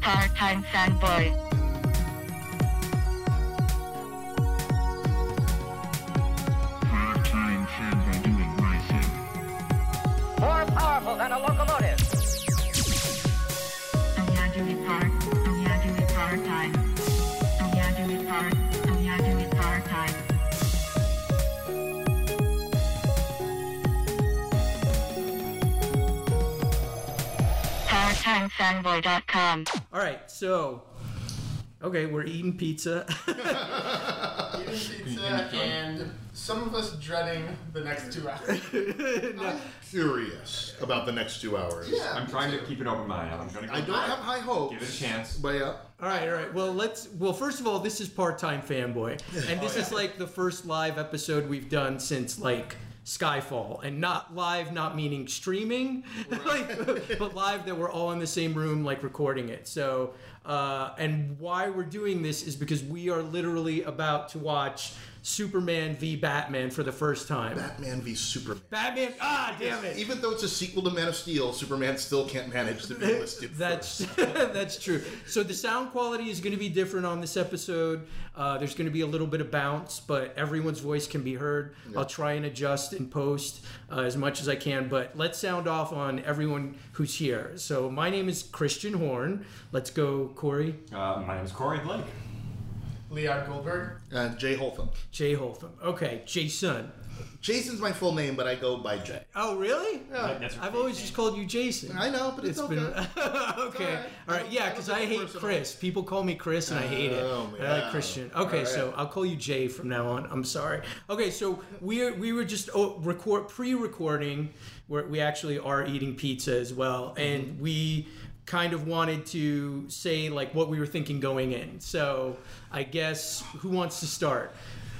Part-time fanboy. Part-time fanboy doing my thing. More powerful than a locomotive. Part-time. Parttimefanboy.com. All right, so okay, we're eating pizza. Eating pizza and some of us dreading the next 2 hours. I'm curious about the next 2 hours. Yeah. I'm trying to keep an open mind. I'm trying to. I don't have high hopes. Give it a chance. But yeah. All right. Well, first of all, this is Part-Time Fanboy, and this is like the first live episode we've done since like Skyfall, and not live, not meaning streaming, but live that we're all in the same room, like recording it. So, and why we're doing this is because we are literally about to watch Superman v Batman for the first time. Batman v Superman. Batman, damn it. Even though it's a sequel to Man of Steel, Superman still can't manage to be listed That's first. that's true. So the sound quality is going to be different on this episode. There's going to be a little bit of bounce, but everyone's voice can be heard. Yeah. I'll try and adjust in post as much as I can, but let's sound off on everyone who's here. So my name is Christian Horn. Let's go, Corey. My name is Corey Blake. Leon Goldberg. Jay Holtham. Jay Holtham. Okay, Jason. Jason's my full name, but I go by Jay. Oh, really? Yeah. That's I've always just called you Jason. I know, but it's okay. Okay. All right. Yeah, because I hate Chris. People call me Chris, and I hate it. Oh, I like Christian. Okay, right. So I'll call you Jay from now on. I'm sorry. Okay, so we were just pre-recording, where we actually are eating pizza as well, and we kind of wanted to say like what we were thinking going in. So I guess who wants to start?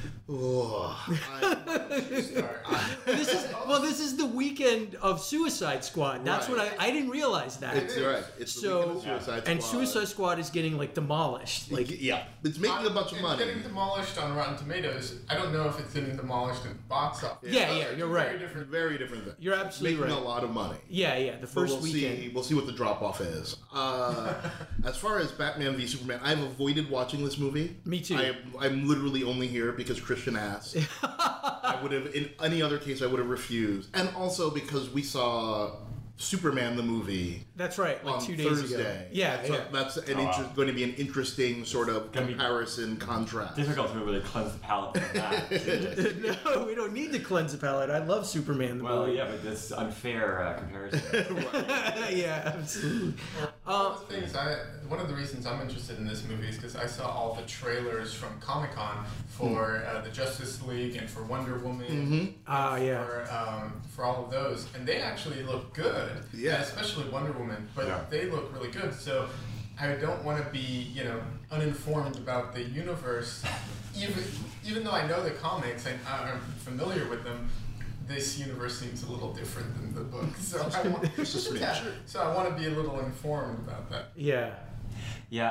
This is the weekend of Suicide Squad. That's right. what I didn't realize that. It's right. It's the weekend of Suicide Squad. And Suicide Squad is getting like demolished. Like yeah, it's making a bunch of money. It's getting demolished on Rotten Tomatoes. I don't know if it's getting demolished in box office. Yeah, you're right. Very different thing. You're absolutely making right. a lot of money. Yeah. The first weekend. We'll see what the drop off is. As far as Batman v Superman, I've avoided watching this movie. Me too. I'm literally only here because Christian asked. I would have, in any other case, I would have refused. And also because we saw Superman the movie. That's right, like 2 days Thursday. ago. Yeah, so that's going to be an interesting sort of comparison contrast. Difficult to really cleanse the palate from that. No, we don't need to cleanse the palate. I love Superman the movie. Well, yeah, but that's unfair comparison. Yeah, absolutely. One of the reasons I'm interested in this movie is because I saw all the trailers from Comic-Con for the Justice League and for Wonder Woman. For all of those, and they actually look good. Yeah, especially Wonder Woman, but they look really good. So I don't want to be, uninformed about the universe, even though I know the comics and I'm familiar with them. This universe seems a little different than the book, so I want to be a little informed about that. Yeah. Yeah,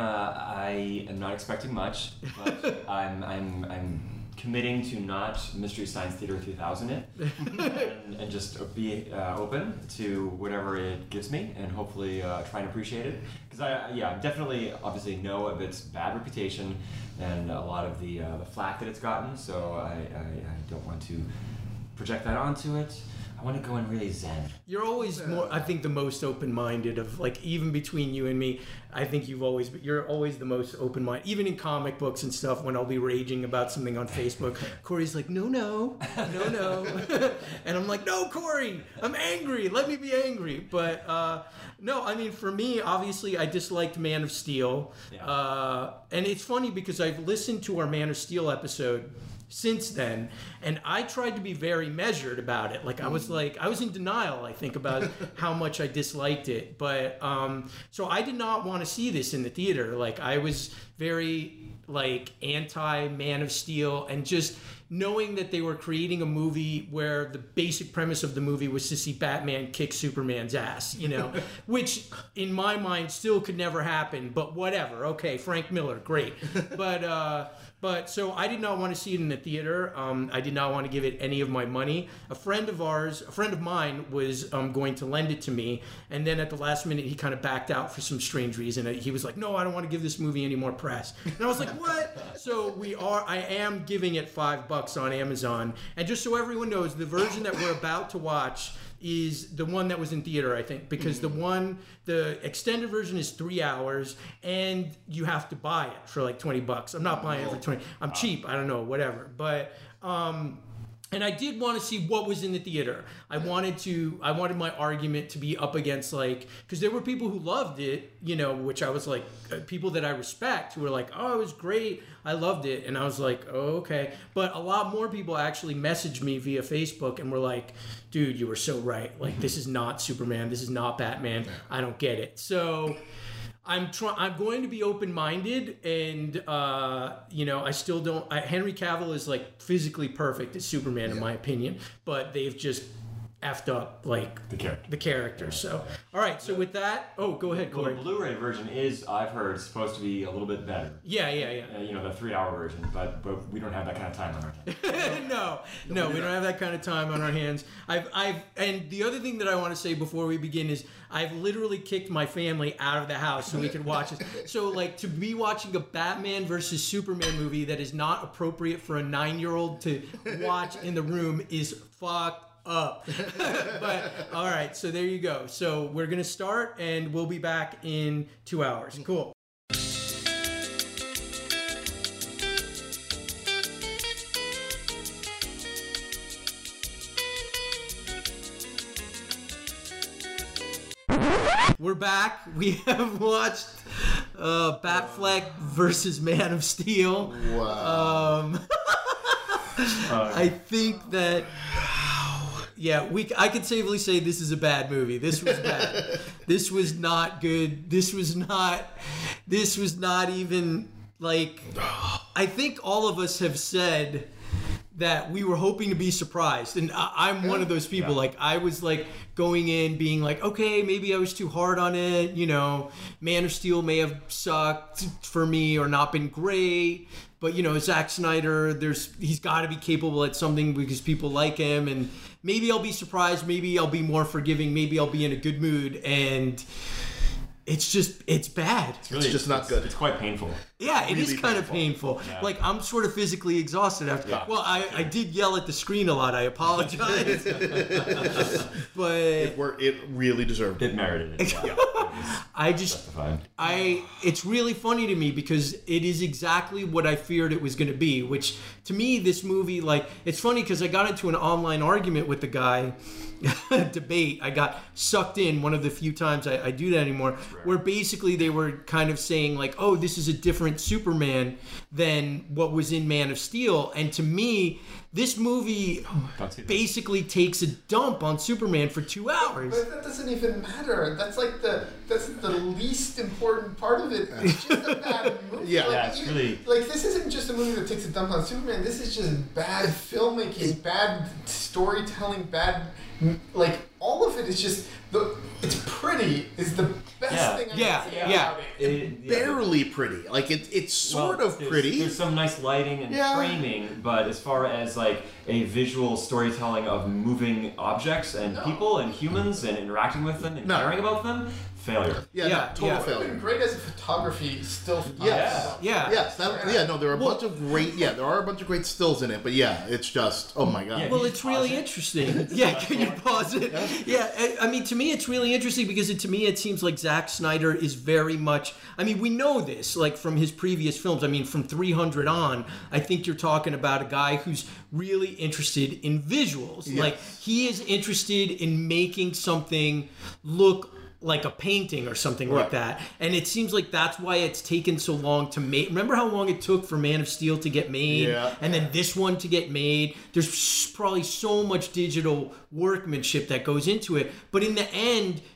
I am not expecting much, but I'm committing to not Mystery Science Theater 3000 it, and just be open to whatever it gives me, and hopefully try and appreciate it. Because I definitely, obviously know of its bad reputation and a lot of the flack that it's gotten. So I don't want to project that onto it. I want to go in really zen. You're always more, I think, the most open-minded of, like, even between you and me, I think you're always the most open-minded. Even in comic books and stuff, when I'll be raging about something on Facebook, Corey's like, no. And I'm like, no, Corey, I'm angry. Let me be angry. But, no, I mean, for me, obviously, I disliked Man of Steel. Yeah. And it's funny because I've listened to our Man of Steel episode since then, and I tried to be very measured about it. Like I was in denial, I think, about how much I disliked it. But so I did not want to see this in the theater. Like I was very like anti Man of Steel, and just knowing that they were creating a movie where the basic premise of the movie was to see Batman kick Superman's ass, which in my mind still could never happen, but whatever. Okay, Frank Miller, great. But so I did not want to see it in the theater. I did not want to give it any of my money. A friend of mine was going to lend it to me, and then at the last minute he kind of backed out for some strange reason. He was like, "No, I don't want to give this movie any more press." And I was like, "What?" So I am giving it $5 on Amazon. And just so everyone knows, the version that we're about to watch is the one that was in theater, I think, because the extended version is 3 hours and you have to buy it for like $20. I'm not buying it for 20. I'm cheap. I don't know, whatever. But and I did want to see what was in the theater. I wanted my argument to be up against, like, because there were people who loved it, which I was like, people that I respect who were like, "Oh, it was great. I loved it." And I was like, "Oh, okay." But a lot more people actually messaged me via Facebook and were like, "Dude, you were so right. Like, this is not Superman. This is not Batman. I don't get it." So I'm going to be open-minded, and I still don't. Henry Cavill is like physically perfect as Superman in my opinion, but they've just effed up like the character. So all right. So with that, go ahead, Corey. The Blu-ray version is, I've heard, supposed to be a little bit better. Yeah. The 3-hour version, but we don't have that kind of time on our hands. No, we don't have that kind of time on our hands. And the other thing that I want to say before we begin is I've literally kicked my family out of the house so we can watch this. So like, to be watching a Batman versus Superman movie that is not appropriate for a 9-year-old to watch in the room is fucked up. But all right, so there you go. So we're gonna start and we'll be back in 2 hours. Cool. We're back. We have watched Batfleck versus Man of Steel. Wow. I think that I could safely say this is a bad movie. This was bad. This was not good. This was not even like, I think all of us have said that we were hoping to be surprised, and I'm one of those people. Like, I was like going in being like, okay, maybe I was too hard on it, Man of Steel may have sucked for me or not been great, but Zack Snyder, he's got to be capable at something because people like him, and maybe I'll be surprised, maybe I'll be more forgiving, maybe I'll be in a good mood, and it's bad. It's just not good. It's quite painful. Yeah, it is kind of painful. Yeah. Like, I'm sort of physically exhausted after. Yeah. Well, I did yell at the screen a lot. I apologize. But it really deserved it. It merited it. Yeah. It's really funny to me because it is exactly what I feared it was going to be, which to me, this movie, like, it's funny because I got into an online argument with the guy, debate. I got sucked in one of the few times I do that anymore, where basically they were kind of saying like, oh, this is a different Superman than what was in Man of Steel. And to me, this movie basically takes a dump on Superman for 2 hours. But that doesn't even matter. That's like the least important part of it. It's just a bad movie. It's really like, this isn't just a movie that takes a dump on Superman. This is just bad filmmaking, bad storytelling, bad, like, all of it is just it's pretty is the best thing I can say about it. Barely pretty. Like, it's sort of pretty. There's some nice lighting and framing, but as far as like a visual storytelling of moving objects and people and humans and interacting with them and caring about them, failure. Total failure. It would be great as a photography still. Yes. There are a bunch of great. There are a bunch of great stills in it, but it's just, oh my god. Well, it's really interesting. Can you pause it? I mean, to me, it's really interesting because to me, it seems like Zack Snyder is very much. I mean, we know this like from his previous films. I mean, from 300 on, I think you're talking about a guy who's really interested in visuals. Yes. Like, he is interested in making something look like a painting or something like that. And it seems like that's why it's taken so long to make. Remember how long it took for Man of Steel to get made? And then this one to get made? There's probably so much digital workmanship that goes into it. But in the end,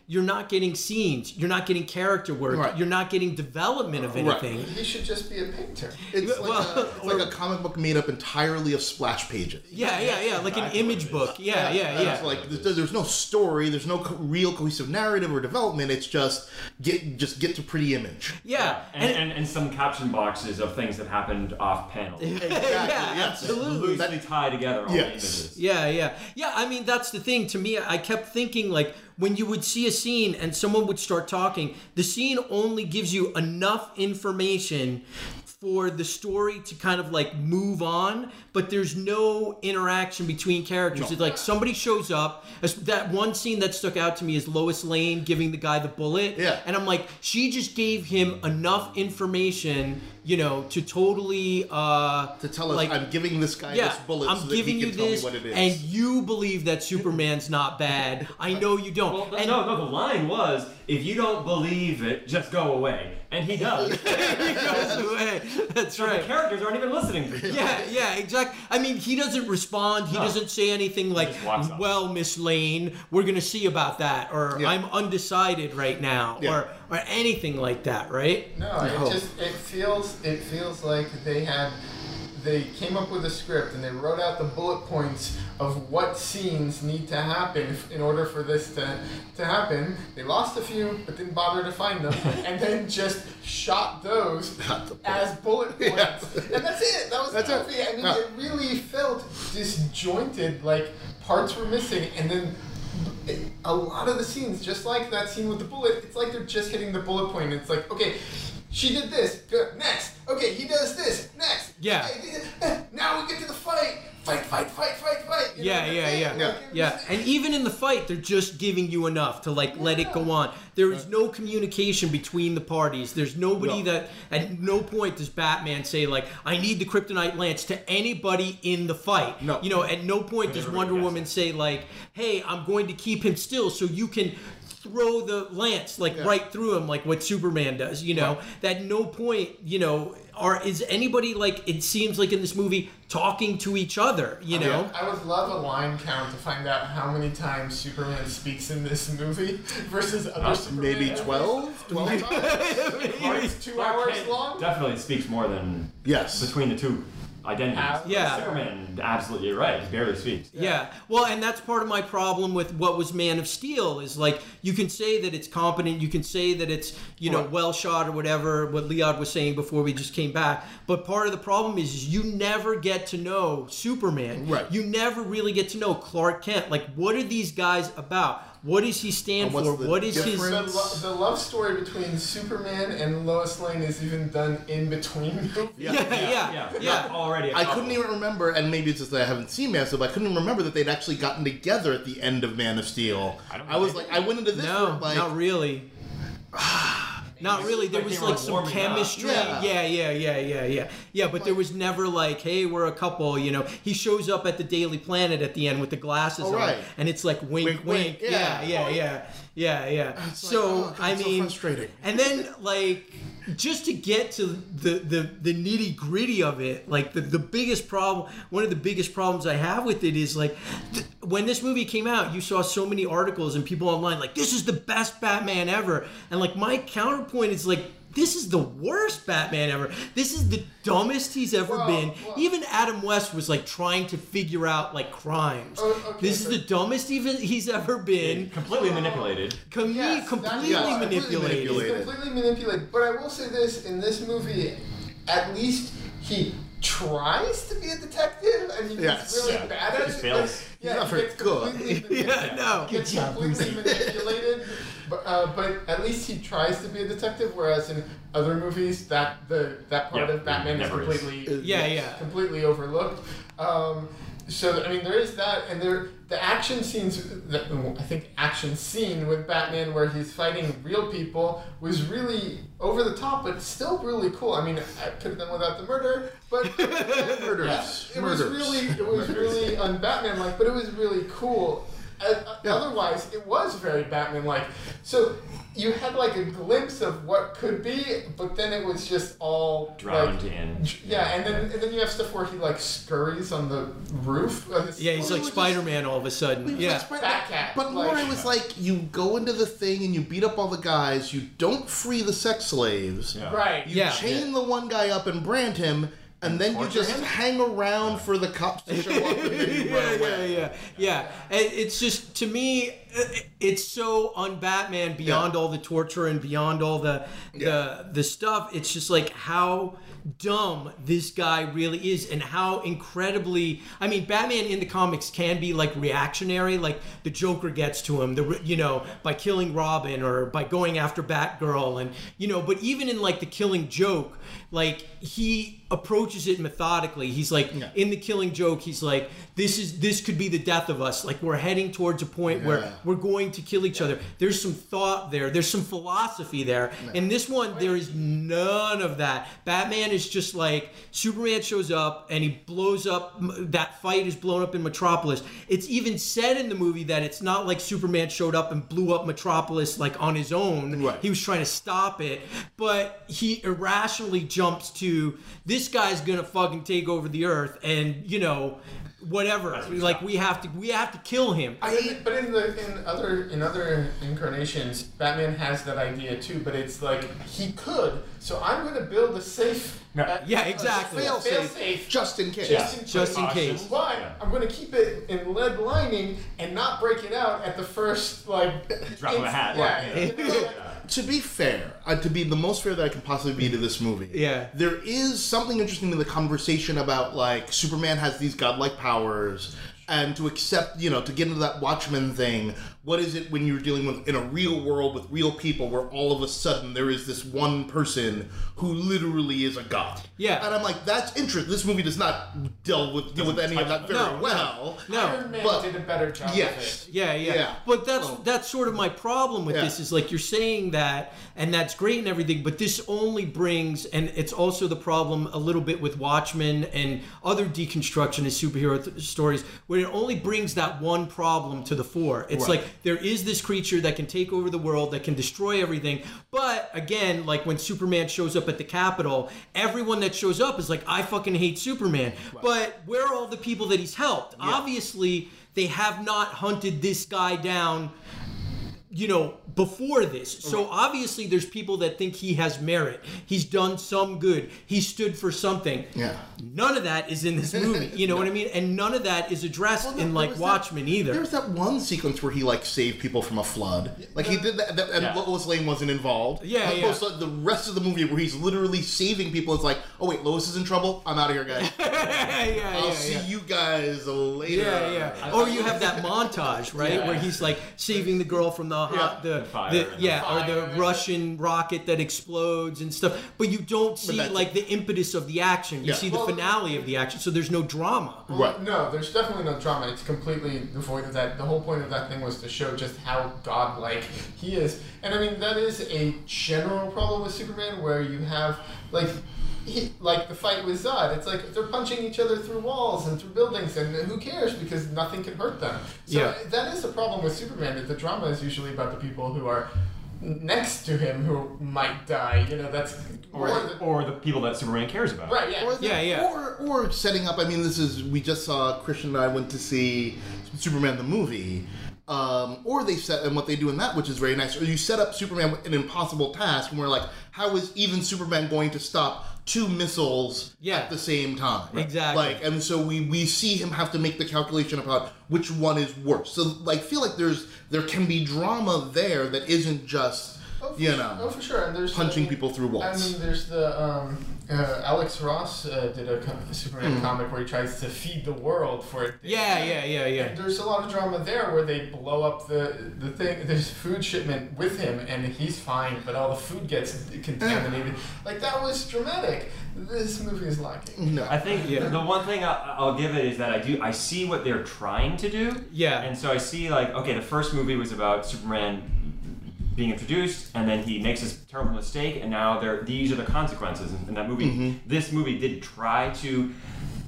you're not getting scenes, you're not getting character work, Right. you're not getting development of anything. He should just be a painter. It's Well, like a comic book made up entirely of splash pages. Yeah, like an image book. Yeah. It's like there's no story, there's no real cohesive narrative or development. It's just get to pretty image. Yeah, And some caption boxes of things that happened off panel. Exactly. Yeah, yes. absolutely. Loosely tie together all the images. Yeah. I mean, that's the thing. To me, I kept thinking, like, when you would see a scene and someone would start talking, the scene only gives you enough information for the story to kind of like move on, but there's no interaction between characters. It's like somebody shows up. That one scene that stuck out to me is Lois Lane giving the guy the bullet. Yeah. And I'm like, she just gave him enough information, to totally To tell us, like, I'm giving this guy this bullet I'm so that giving he can you tell this, me what it is. and you believe that Superman's not bad. I know you don't. Well, and no, the line was, if you don't believe it, just go away. And he does. he goes away. That's So the right. characters aren't even listening to him. Yeah, exactly. I mean, he doesn't respond. He No. doesn't say anything like, just walks off. "Well, Miss Lane, we're gonna see about that," or Yeah. "I'm undecided right now," Yeah. or anything like that, right? No, it feels like they came up with a script and they wrote out the bullet points of what scenes need to happen in order for this to happen. They lost a few, but didn't bother to find them, and then just shot those as bullet points. Yeah. And that's it. That was That's the it. movie. I mean, Yeah. it really felt disjointed, like parts were missing, and then a lot of the scenes, just like that scene with the bullet, it's like they're just hitting the bullet point. It's like, okay, she did this, good, next. Okay, he does this, next. Yeah. Okay, now we get to the fight. Fight. You know, Yeah. that's it. Like, it Yeah, was- and even in the fight, they're just giving you enough to like let it go on. There is no communication between the parties. There's nobody that at no point does Batman say like, "I need the Kryptonite lance" to anybody in the fight. No. At no point does Wonder Woman say like, "Hey, I'm going to keep him still so you can throw the lance right through him like what Superman does." That no point, is anybody like, it seems like in this movie talking to each other, I would love a line count to find out how many times Superman speaks in this movie versus other Superman. Maybe movies. 12 times? It's 2 Clark hours Kent long. Definitely speaks more than Yes. between the two identities. Yeah. Superman, absolutely right. He barely speaks. Yeah. Well, and that's part of my problem with what was Man of Steel is like, you can say that it's competent, you can say that it's, Right. well shot or whatever, what Leod was saying before we just came back. But part of the problem is you never get to know Superman. Right. You never really get to know Clark Kent. Like, what are these guys about? What does he stand And what's for? the What is his... difference? The love story between Superman and Lois Lane is even done in between movies. Yeah. Already. I couldn't even remember, and maybe it's just that I haven't seen Man of Steel, but I couldn't even remember that they'd actually gotten together at the end of Man of Steel. I was like, I went into this No, with, like, not really. Not really. There Like was they were like some warming up. chemistry. Yeah. But there was never like, hey, we're a couple. He shows up at the Daily Planet at the end with the glasses on, right. and it's like wink, wink. Yeah. Yeah. It's like, So oh, God, I so mean, frustrating. and then like, just to get to the nitty gritty of it, like the biggest problem, one of the biggest problems I have with it is like, when this movie came out, you saw so many articles and people online like, this is the best Batman ever, and like my counterpoint is like, this is the worst Batman ever. This is the dumbest he's ever been. Even Adam West was like trying to figure out like crimes. Okay, This is the dumbest he's ever been. Completely manipulated. Yes, Completely that is manipulated. It's completely manipulated. But I will say this, in this movie, at least he tries to be a detective. I mean, Yes. he's really Yeah. bad at He it. fails. But, not he very gets good. completely Yeah, no. He gets completely manipulated. But at least he tries to be a detective, whereas in other movies, that part Yeah, of Batman is never is. completely completely overlooked. So I mean, there is that, and the action scenes. I think action scene with Batman where he's fighting real people was really over the top, but still really cool. I mean, I could have done without the murder, but Murders. it was really un-Batman-like, but it was really cool. Otherwise, it was very Batman-like. So you had like a glimpse of what could be, but then it was just all Drowned like, in. Yeah, and then you have stuff where he like scurries on the roof. Yeah, he's like Spider-Man all of a sudden. Yeah. Batcat. But more, it was like you go into the thing and you beat up all the guys. You don't free the sex slaves. Yeah. Right. You chain the one guy up and brand him, and then you torture just him? hang around for the cops to show up and then you run away. Yeah. And it's just, to me, it's so un-Batman beyond all the torture and beyond all the stuff. It's just like how dumb this guy really is, and how incredibly, I mean, Batman in the comics can be like reactionary, like the Joker gets to him, by killing Robin or by going after Batgirl, and but even in like the Killing Joke, like he approaches it methodically. He's like, in the Killing Joke, he's like, this could be the death of us. Like, we're heading towards a point where we're going to kill each other. There's some thought there. There's some philosophy there. In this one, there is none of that. Batman is just like, Superman shows up and he blows up, that fight is blown up in Metropolis. It's even said in the movie that it's not like Superman showed up and blew up Metropolis like on his own. Right. He was trying to stop it, but he irrationally jumps to, this guy's gonna fucking take over the earth, and whatever. Like, we have to kill him. But in other incarnations, Batman has that idea too. But it's like he could. So I'm going to build a safe. Yeah, exactly. Fail-safe. Just in case. Just in case. But I'm going to keep it in lead lining and not break it out at the first Drop of a hat. Yeah. To be fair, to be the most fair that I can possibly be to this movie, there is something interesting in the conversation about, like, Superman has these godlike powers, and to accept, to get into that Watchmen thing, what is it when you're dealing with, in a real world with real people, where all of a sudden there is this one person who literally is a god? Yeah. And I'm like, that's interesting. This movie does not deal with any of that very well. No. Iron Man did a better job Yes. of it. Yeah. But that's sort of my problem with this, is like, you're saying that, and that's great and everything, but this only brings, and it's also the problem a little bit with Watchmen and other deconstructionist superhero stories, where it only brings that one problem to the fore. It's like, there is this creature that can take over the world, that can destroy everything, but again, like when Superman shows up at the Capitol, everyone that shows up is like, I fucking hate Superman. But where are all the people that he's helped? Obviously, they have not hunted this guy down, before this. So obviously there's people that think he has merit. He's done some good. He stood for something. Yeah. None of that is in this movie. You know what I mean? And none of that is addressed in like Watchmen either. There was that one sequence where he like saved people from a flood. Like he did that, and Lois Lane wasn't involved. Yeah. The rest of the movie where he's literally saving people, it's like, oh wait, Lois is in trouble. I'm out of here, guys. I'll see you guys later. Yeah. Or you have that montage, right, where he's like saving the girl from the Russian rocket that explodes and stuff. But you don't see like the impetus of the action. You see the finale of the action, so there's no drama. Right. No, there's definitely no drama. It's completely devoid of that. The whole point of that thing was to show just how godlike he is. And I mean, that is a general problem with Superman, where you have like the fight with Zod. It's like they're punching each other through walls and through buildings, and who cares, because nothing can hurt them. So that is the problem with Superman. That the drama is usually about the people who are next to him who might die. That's or the people that Superman cares about. Right. Yeah. Or setting up. I mean, we just saw, Christian and I went to see Superman the movie. Or they set, and what they do in that, which is very nice, or you set up Superman with an impossible task, and we're like, how is even Superman going to stop 2 missiles at the same time? Exactly. And so we see him have to make the calculation about which one is worse. So feel like there can be drama there that isn't just for sure. And there's punching people through walls. I mean, there's the Alex Ross did a Superman comic where he tries to feed the world for it. Yeah. And there's a lot of drama there where they blow up the thing. There's food shipment with him, and he's fine, but all the food gets contaminated. Like, that was dramatic. This movie is lacking. No, I think the one thing I'll give it is that I see what they're trying to do. Yeah. And so I see, like, okay, the first movie was about Superman being introduced, and then he makes this terrible mistake, and now these are the consequences. In that movie, this movie did try to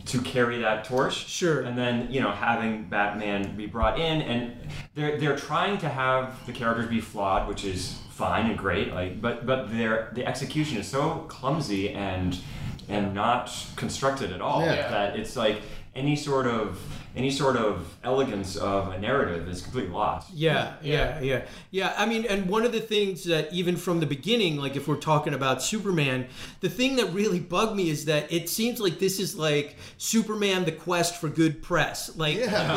to carry that torch. Sure. And then, having Batman be brought in, and they're trying to have the characters be flawed, which is fine and great. But the execution is so clumsy and not constructed at all that it's like any sort of elegance of a narrative is completely lost. Yeah. I mean, and one of the things that even from the beginning, like if we're talking about Superman, the thing that really bugged me is that it seems like this is like Superman: The Quest for good press. Like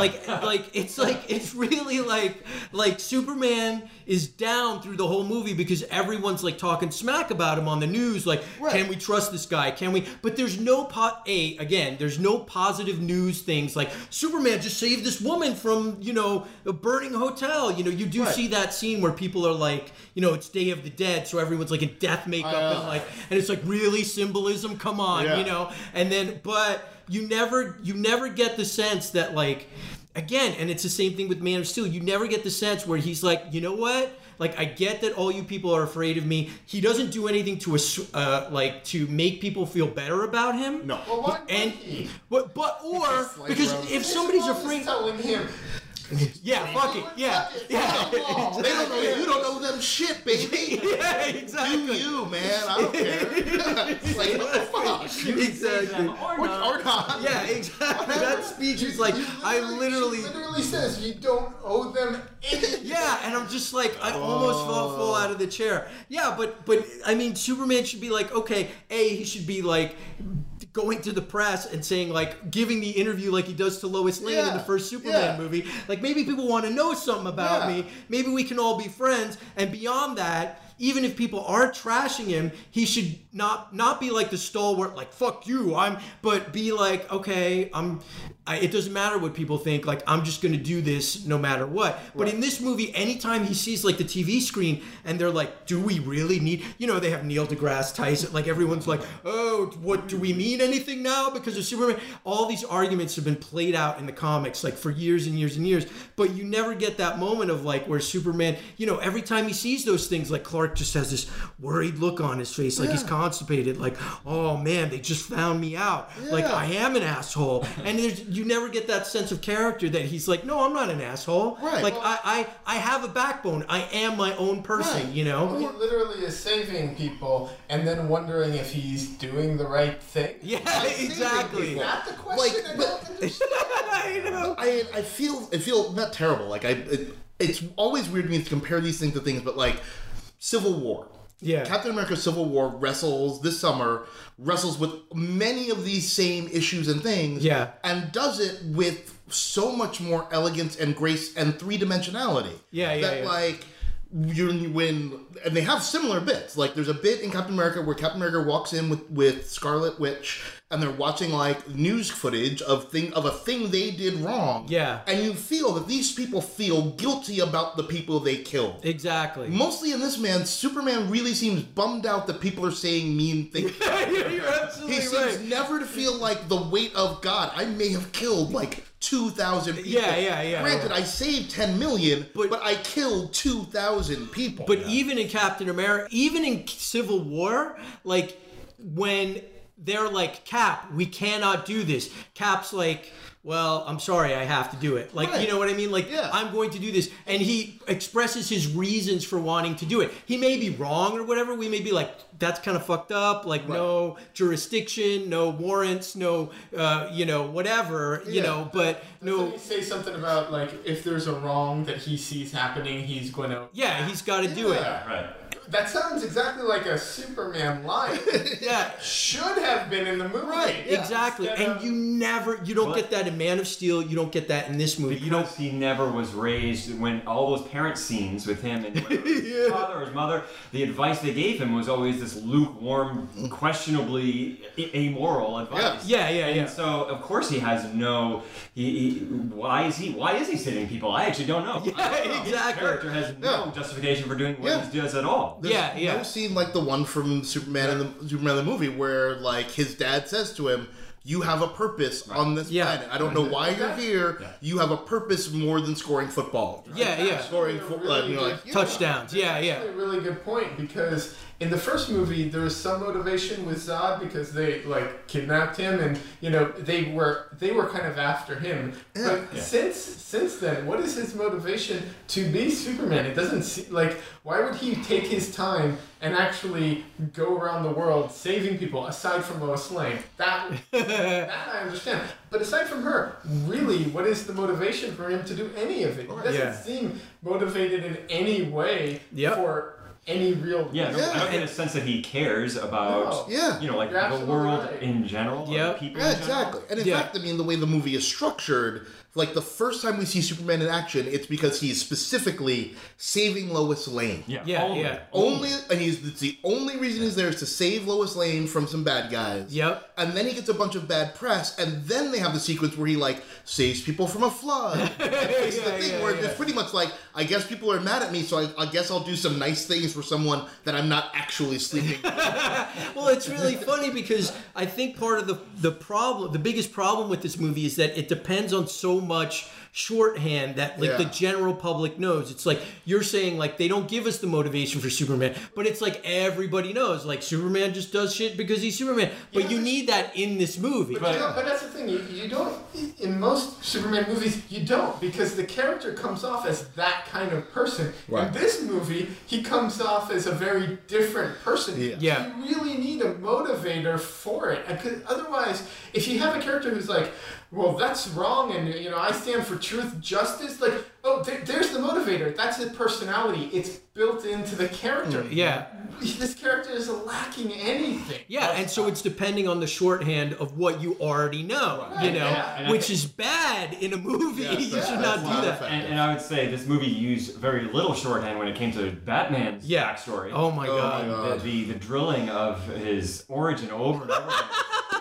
it's really like Superman is down through the whole movie because everyone's like talking smack about him on the news. Like, can we trust this guy? Can we? But there's no there's no positive news things like Superman just saved this woman from, a burning hotel. You do see that scene where people are like, it's Day of the Dead, so everyone's like in death makeup and it's like really symbolism. Come on, and then but you never get the sense that like. Again, and it's the same thing with Man of Steel. You never get the sense where he's like, you know what? Like, I get that all you people are afraid of me. He doesn't do anything to to make people feel better about him. No. Well, why would he? Because if somebody's afraid, telling him. Yeah, fuck it. Yeah. They don't know you. Don't know them shit, baby. Yeah, exactly. Do you, man? I don't care. It's like, what the fuck? Exactly. Or not. Yeah, exactly. That speech is like, She literally says you don't owe them anything. Yeah, and I'm just like, I almost fall out of the chair. Yeah, but I mean, Superman should be like, okay, he should be like going to the press and saying like, giving the interview like he does to Lois Lane in the first Superman movie. Like maybe people want to know something about me. Maybe we can all be friends. And beyond that, even if people are trashing him, he should not be like the stalwart, like fuck you. But be like, okay, it doesn't matter what people think. Like I'm just gonna do this no matter what. But in this movie, anytime he sees like the TV screen and they're like, do we really need? They have Neil deGrasse Tyson. Like everyone's like, oh, what do we mean anything now because of Superman? All these arguments have been played out in the comics like for years and years and years. But you never get that moment of like where Superman, every time he sees those things, like Clark just has this worried look on his face, like he's constipated, like, oh man, they just found me out. Like I am an asshole. And you never get that sense of character that he's like, no, I'm not an asshole. Right. Like I have a backbone. I am my own person, Well, he literally is saving people and then wondering if he's doing the right thing. Yeah, exactly. Is that the question? I know. I feel not terrible. Like it's always weird to me to compare these things to things, but like Civil War. Yeah. Captain America Civil War wrestles with many of these same issues and things. Yeah. And does it with so much more elegance and grace and three-dimensionality. Like and they have similar bits. Like there's a bit in Captain America where Captain America walks in with Scarlet Witch and they're watching like news footage of a thing they did wrong. Yeah. And you feel that these people feel guilty about the people they killed. Exactly. Mostly in this man, Superman really seems bummed out that people are saying mean things. You're absolutely He seems never to feel like the weight of God. I may have killed like 2,000 people. Yeah. Granted, I saved 10 million, but I killed 2,000 people. But even in Captain America, even in Civil War, like when they're like, Cap, we cannot do this. Cap's like, well, I'm sorry, I have to do it. Like, you know what I mean? Like, I'm going to do this. And he expresses his reasons for wanting to do it. He may be wrong or whatever. We may be like, that's kind of fucked up. Like, no jurisdiction, no warrants, no, whatever, but no. Doesn't he say something about, like, if there's a wrong that he sees happening, he's going to... Yeah, he's got to do it. Right. That sounds exactly like a Superman line. Should have been in the movie. Right, exactly. And you don't get that in Man of Steel. You don't get that in this movie. Because he never was raised, when all those parent scenes with him and his father or his mother, the advice they gave him was always this lukewarm, questionably amoral advice. Yeah. And so, of course, he has no... Why is he saving people? I actually don't know. Yeah, exactly. His character has no justification for doing what he does at all. There's no scene like the one from Superman in the movie where like his dad says to him, you have a purpose on this planet. I don't know why you're here. You have a purpose more than scoring football. Scoring football, touchdowns. That's a really good point, because in the first movie there was some motivation with Zod because they like kidnapped him, and they were kind of after him. But since then, what is his motivation to be Superman? It doesn't seem like, why would he take his time and actually go around the world saving people, aside from Lois Lane? That I understand. But aside from her, really, what is the motivation for him to do any of it? He doesn't seem motivated in any way for any real I don't get a sense that he cares about the world in general, people in exactly. And in fact, I mean, the way the movie is structured, like the first time we see Superman in action, it's because he's specifically saving Lois Lane. Only, and it's the only reason he's there is to save Lois Lane from some bad guys. And then he gets a bunch of bad press, and then they have the sequence where he like saves people from a flood. It's the thing where it's pretty much like, I guess people are mad at me, so I guess I'll do some nice things for someone that I'm not actually sleeping with. Well, it's really funny because I think part of the biggest problem with this movie is that it depends on so much shorthand that the general public knows. It's like you're saying, like, they don't give us the motivation for Superman, but it's like everybody knows, like, Superman just does shit because he's Superman. But you need that in this movie. But that's the thing. You don't, in most Superman movies, you don't, because the character comes off as that kind of person. In this movie, he comes off as a very different person. You really need a motivator for it. Because otherwise, if you have a character who's like, well, that's wrong, and I stand for truth, justice. Like, there's the motivator. That's his personality. It's built into the character. This character is lacking anything. And so it's depending on the shorthand of what you already know. Which is bad in a movie. You should not do that. And I would say this movie used very little shorthand when it came to Batman's backstory. Oh my god. The drilling of his origin over and over again.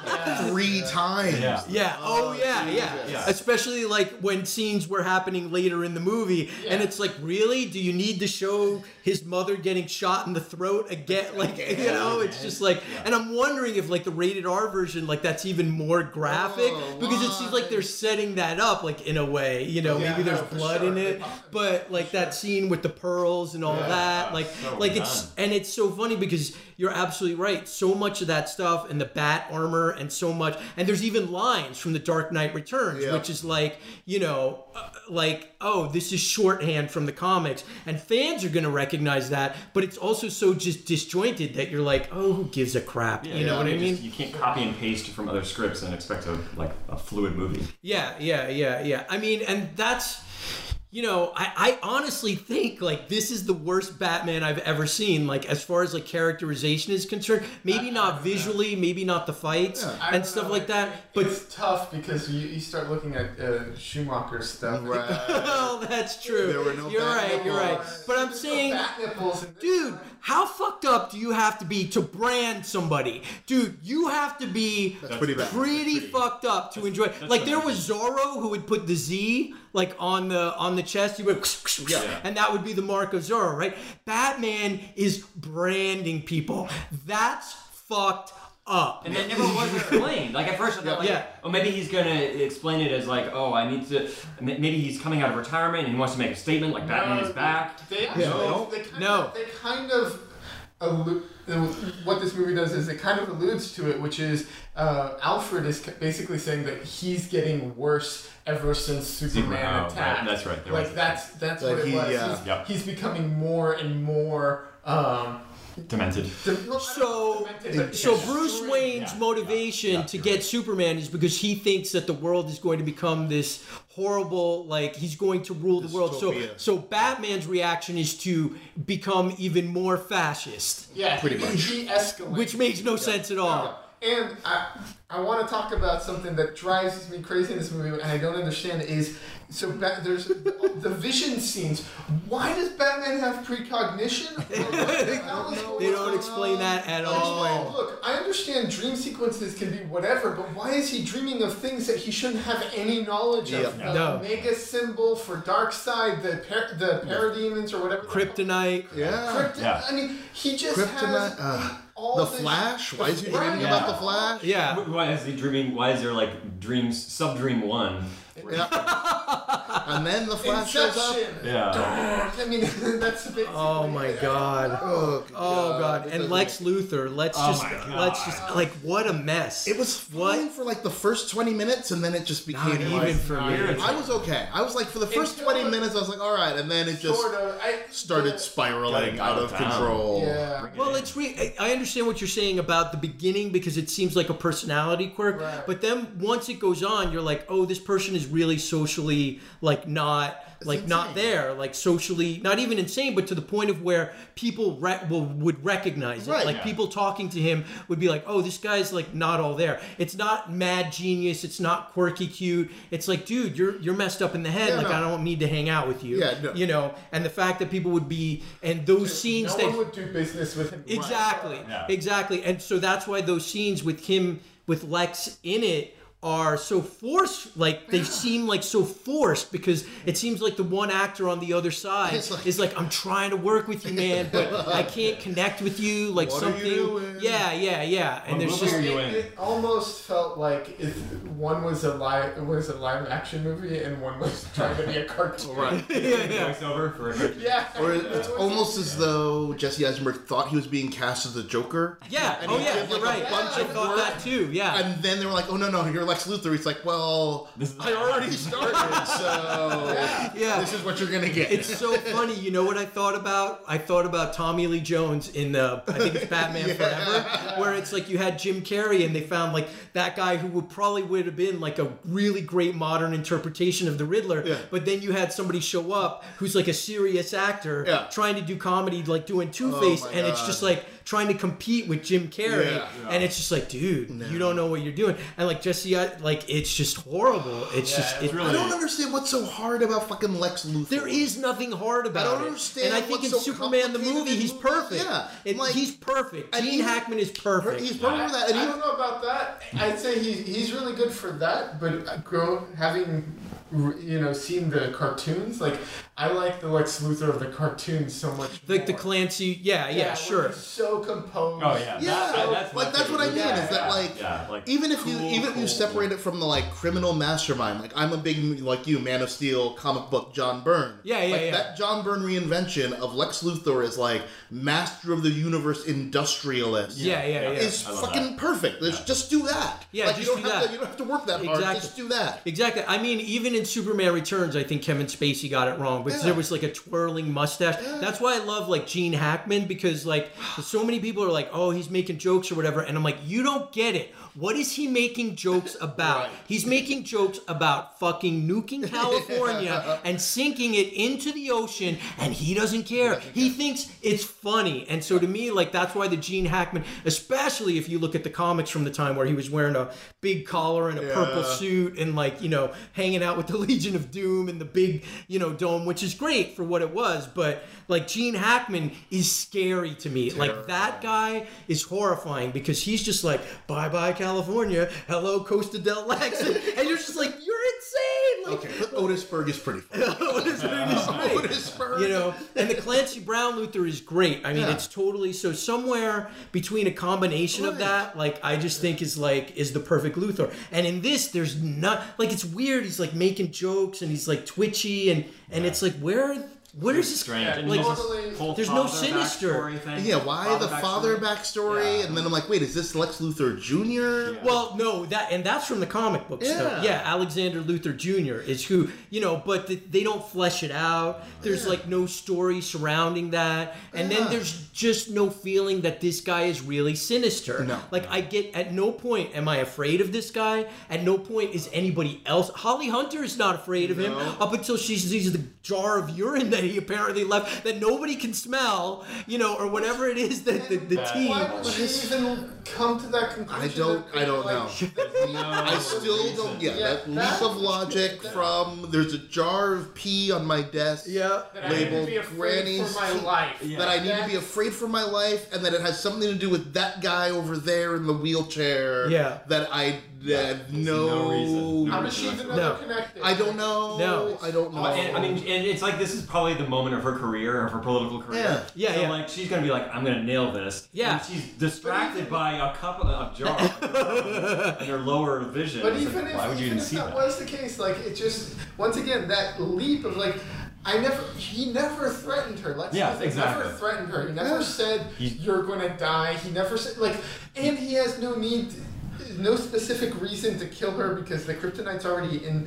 3 times. Especially like when scenes were happening later in the movie, and it's like, really? Do you need to show his mother getting shot in the throat again? Like, it's just like, and I'm wondering if like the rated R version, like that's even more graphic, because it seems like they're setting that up, like in a way, maybe there's blood in it, but like that scene with the pearls and all that, like it's so funny because you're absolutely right. So much of that stuff and the bat armor and so much, and there's even lines from The Dark Knight Returns, which is like, this is shorthand from the comics, and fans are going to recognize that, but it's also so just disjointed that you're like, oh, who gives a crap? You know what I mean? You can't copy and paste from other scripts and expect a fluid movie. I mean, and that's, I honestly think like this is the worst Batman I've ever seen. Like as far as like characterization is concerned, maybe not visually, maybe not the fights and stuff like that. But it's tough because you start looking at Schumacher's stuff. Oh, that's true. There were no You're right. But I'm saying, dude, how fucked up do you have to be to brand somebody? Dude, you have to be pretty fucked up to enjoy. Like there was Zorro who would put the Z like on the chest, you would and that would be the mark of Zorro, right? Batman is branding people. That's fucked up. And that never was explained. Like at first I thought maybe he's gonna explain it as like, I need to, maybe he's coming out of retirement and he wants to make a statement like Batman is back. They kind of what this movie does is it kind of alludes to it, which is Alfred is basically saying that he's getting worse ever since Superman attacked. Right. That's right. Like that's what it was. He's becoming more and more demented. So Bruce Wayne's motivation to get Superman is because he thinks that the world is going to become this horrible, like he's going to rule the world. So Batman's reaction is to become even more fascist. Yeah, pretty much. He escalates, which makes no sense at all. And I want to talk about something that drives me crazy in this movie, and I don't understand is, there's the vision scenes. Why does Batman have precognition? They don't explain that at all. Look, I understand dream sequences can be whatever, but why is he dreaming of things that he shouldn't have any knowledge of? The Omega symbol for Darkseid, the parademons or whatever. Kryptonite. I mean, he just has all The this- Flash? Why is he dreaming Right. about the Flash? Yeah. Why is he dreaming? Why is there like dreams, sub dream one? Yeah. And then the Flash shows up. Inception. Yeah. I mean, that's basically. Oh my God. Oh God. And Lex Luthor, let's just like what a mess. It was fine for like the first 20 minutes, and then it just became Not even for me. I was okay. I was like, for the first 20 minutes, I was like, all right, and then it just Sort of. started spiraling out of control. Yeah. Well, I understand what you're saying about the beginning because it seems like a personality quirk, Right. but then once it goes on, you're like, oh, this person is really socially like not there, like socially not even insane, but to the point of where people would recognize it. Right. Like people talking to him would be like, oh, this guy's like not all there. It's not mad genius. It's not quirky cute. It's like, dude, you're messed up in the head. Yeah, like no. I don't need to hang out with you. Yeah, no. You know, and the fact that people would be and those scenes No that one would do business with him. Exactly. Yeah. Exactly. And so that's why those scenes with him with Lex in it are so forced, like they seem like so forced because it seems like the one actor on the other side is like, I'm trying to work with you, man, but I can't connect with you, like What are something. you doing? Yeah. And What there's movie just are you in? It almost felt like if one was a live action movie and one was trying to be a cartoon. Right. yeah. Voiceover for a Yeah. Or it's almost as though Jesse Eisenberg thought he was being cast as the Joker. Yeah. And Oh he yeah. did, You're like, a right. bunch I of thought work. that too. Yeah. And then they were like, oh, no, you're Lex Luthor. He's like, well, I already started, so Yeah. this is what you're going to get. It's so funny. You know what I thought about? I thought about Tommy Lee Jones in I think it's Batman Forever, where it's like you had Jim Carrey and they found like that guy who would have been like a really great modern interpretation of the Riddler. Yeah. But then you had somebody show up who's like a serious actor trying to do comedy, like doing Two-Face, my and it's God. just like trying to compete with Jim Carrey, Yeah. and it's just like, dude, you don't know what you're doing, and like Jesse, like it's just horrible. It's just it's really. I don't understand what's so hard about fucking Lex Luthor. There is nothing hard about it. I don't understand And I think in what's so Superman the complicated movie, in he's movies. perfect. Yeah. Like- He's perfect. and Gene even- Hackman is perfect. He's perfect for that. And I he, don't know about that. I'd say he's really good for that, but having seen the cartoons, like I like the Lex Luthor of the cartoons so much. like the more. Clancy, yeah, when sure. he's so composed. Oh yeah. That's like that's what I mean. Yeah, is that yeah, like even if you cool. separate it from the like criminal mastermind, like I'm a big like you Man of Steel comic book John Byrne. Yeah. That John Byrne reinvention of Lex Luthor is like master of the universe industrialist. Yeah. Is I love fucking perfect. Just do that. Yeah, like, just you don't do have that. To, you don't have to work that hard. Exactly. Just do that. Exactly. I mean, even in Superman Returns, I think Kevin Spacey got it wrong because there was like a twirling mustache. That's why I love like Gene Hackman, because like so many people are like, oh, he's making jokes or whatever, and I'm like, you don't get it. What is he making jokes about? Right. He's making jokes about fucking nuking California and sinking it into the ocean, and he doesn't care. He thinks it's funny. And so to me, like, that's why the Gene Hackman, especially if you look at the comics from the time where he was wearing a big collar and a purple suit and like, hanging out with the Legion of Doom and the big, dome, which is great for what it was. But like Gene Hackman is scary to me. Like that guy is horrifying because he's just like, bye-bye California, hello Costa del Lex. And you're just like, you're insane. Like, Okay, but Otisburg is pretty funny. Otisburg. And the Clancy Brown Luthor is great. I mean, it's totally so somewhere between a combination of that, like I just think is the perfect Luthor. And in this, there's not like it's weird. He's like making jokes and he's like twitchy and it's like where is this strange. Yeah, And like? he has totally- this whole There's no father sinister. backstory thing. Yeah, why the father backstory? Yeah. And then I'm like, wait, is this Lex Luthor Jr.? Yeah. Well, no, that's from the comic book stuff. Yeah, Alexander Luthor Jr. is who, but they don't flesh it out. There's like no story surrounding that. And then there's just no feeling that this guy is really sinister. No. Like I get, at no point am I afraid of this guy. At no point is anybody else. Holly Hunter is not afraid of him up until she sees the jar of urine that he apparently left that nobody can smell, or whatever it is that the team. Why would she even come to that conclusion? I don't know. I still don't get that leap of logic from there's a jar of pee on my desk Yeah. That I need to labeled be afraid Granny's for my tea- life. that I need to be afraid for my life, and that it has something to do with that guy over there in the wheelchair. Yeah. That I no reason. How does she even know they're connected? I don't know. No. I don't know. And it's like this is probably the moment of her career, of her political career. Yeah, so yeah. like she's gonna be like, I'm gonna nail this. Yeah. And she's distracted by a cup of jar and her lower vision. But It's even like, why would you if even see that that? was the case, like it just once again that leap of like. He never threatened her. Lex Yeah, Luthor exactly. never threatened her. He never said you're gonna die. He never said like, and he has no need, no specific reason to kill her because the kryptonite's already in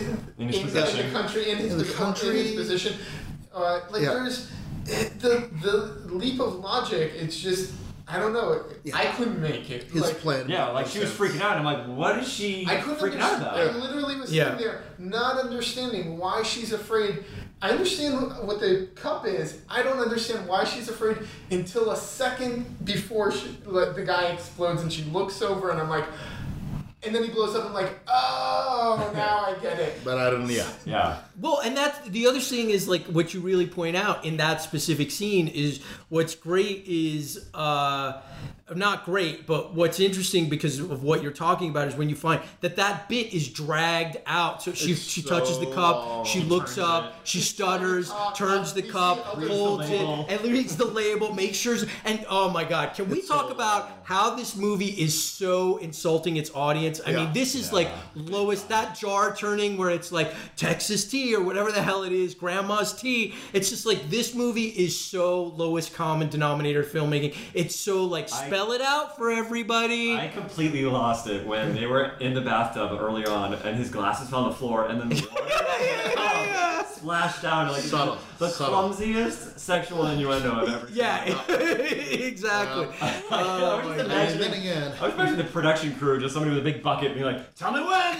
the country, in his position. There's the leap of logic. It's just. I don't know. Yeah. I couldn't make it. His plan. Yeah, like she was freaking out. I'm like, what is she I couldn't freaking out understand. about? I literally was sitting there not understanding why she's afraid. I understand what the cup is. I don't understand why she's afraid until a second before the guy explodes and she looks over and I'm like, and then he blows up. I'm like, oh, now I get it. But I don't. Yeah. Yeah. Well, and that's the other thing is like what you really point out in that specific scene is what's great is not great, but what's interesting because of what you're talking about is when you find that bit is dragged out. So she touches the cup, she looks up, she stutters, turns the cup, holds it, and reads the label, makes sure. And oh my God, can we talk about how this movie is so insulting its audience? I mean, this is like lowest that jar turning where it's like Texas tea or whatever the hell it is, grandma's tea. It's just like this movie is so lowest common denominator filmmaking. It's so like spell it out for everybody. I completely lost it when they were in the bathtub early on and his glasses fell on the floor and then the water splashed down like the clumsiest sexual innuendo I've ever seen. Yeah, exactly. I was imagining the production crew, just somebody with a big bucket being like, tell me when!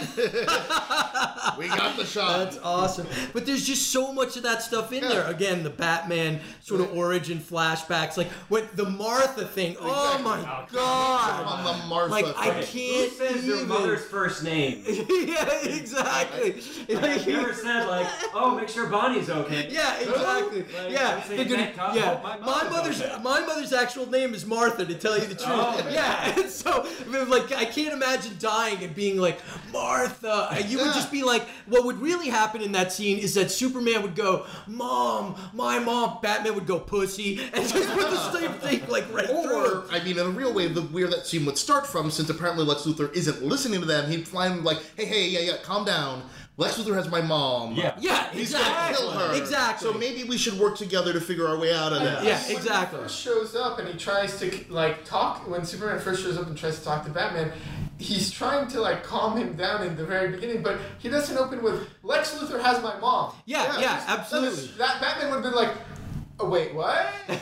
We got the shot. That's awesome. But there's just so much of that stuff in there. Again, the Batman sort of origin flashbacks. Like, when the Martha thing. Oh my God. On the Martha Like, I thing. can't Who says your even. mother's first name? Yeah, exactly. Have you ever said like, oh, make sure Bonnie's okay? Yeah, exactly. Like, Yeah, say, they're gonna, "Thank God, yeah. hope my mother's okay." My mother's actual name is Martha, to tell you the truth. Oh, yeah, and so like I can't imagine dying and being like Martha. And you would just be like, what would really happen in that scene is that Superman would go, "Mom, my mom." Batman would go, "Pussy," and just put the same thing like right through. Or, I mean, in a real way, where that scene would start from, since apparently Lex Luthor isn't listening to them, he'd find like, hey, calm down. Lex Luthor has my mom. Yeah, He's exactly. gonna kill her. Exactly. So maybe we should work together to figure our way out of that. Yeah, When exactly. he first shows up and he tries to like talk. When Superman first shows up and tries to talk to Batman, he's trying to like calm him down in the very beginning, but he doesn't open with Lex Luthor has my mom. Yeah, absolutely. That Batman would have been like, oh wait, what?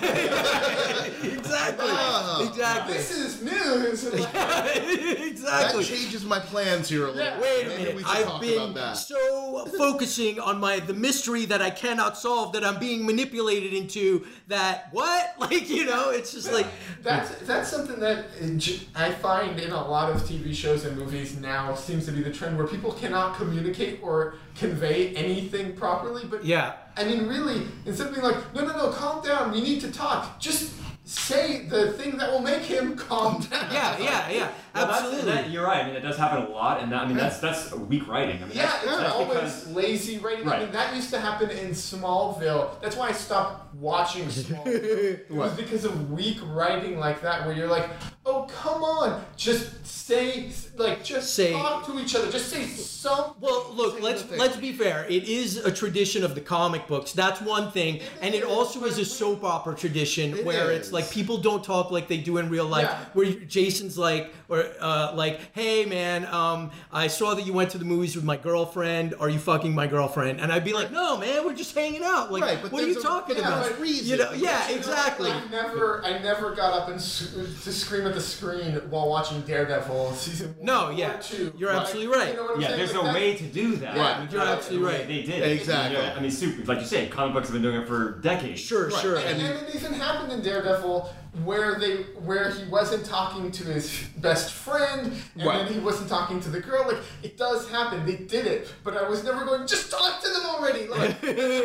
Exactly. Exactly. This is news. And like, Exactly. That changes my plans here a little. Yeah. Wait a Maybe minute. we should I've talk been about that. so focusing on the mystery that I cannot solve that I'm being manipulated into that what? Like, it's just like that's something that I find in a lot of TV shows and movies now seems to be the trend where people cannot communicate or convey anything properly. But I mean, really, instead of being like, no, calm down, we need to talk. Just say the thing that will make him calm down. Yeah, Well, absolutely. you're right. I mean, it does happen a lot, and that's weak writing. I mean, It's always because lazy writing. I Right. mean, that used to happen in Smallville. That's why I stopped watching Smallville. It was because of weak writing like that, where you're like, oh, come on, just say, talk to each other. Just say something. Well, look, let's be fair. It is a tradition of the comic books. That's one thing, and it also is a soap opera tradition where it's like people don't talk like they do in real life. Yeah. Where Jason's like, hey man, I saw that you went to the movies with my girlfriend. Are you fucking my girlfriend? And I'd be like, no man, we're just hanging out. Like, Right, but what are you there's a- talking yeah, about? but reason. You know, yeah, exactly. I never got up and to scream at the screen while watching Daredevil season 1 No, or yeah, 2. you're absolutely right. You know what I'm yeah, saying? there's Like no that- way to do that. Right. I mean, You're absolutely right. They did it. Exactly. I mean, like you say, comic books have been doing it for decades. Sure. And it even happened in Daredevil where he wasn't talking to his best friend, and Right. then he wasn't talking to the girl. Like, it does happen. They did it, but I was never going, just talk to them already. Like,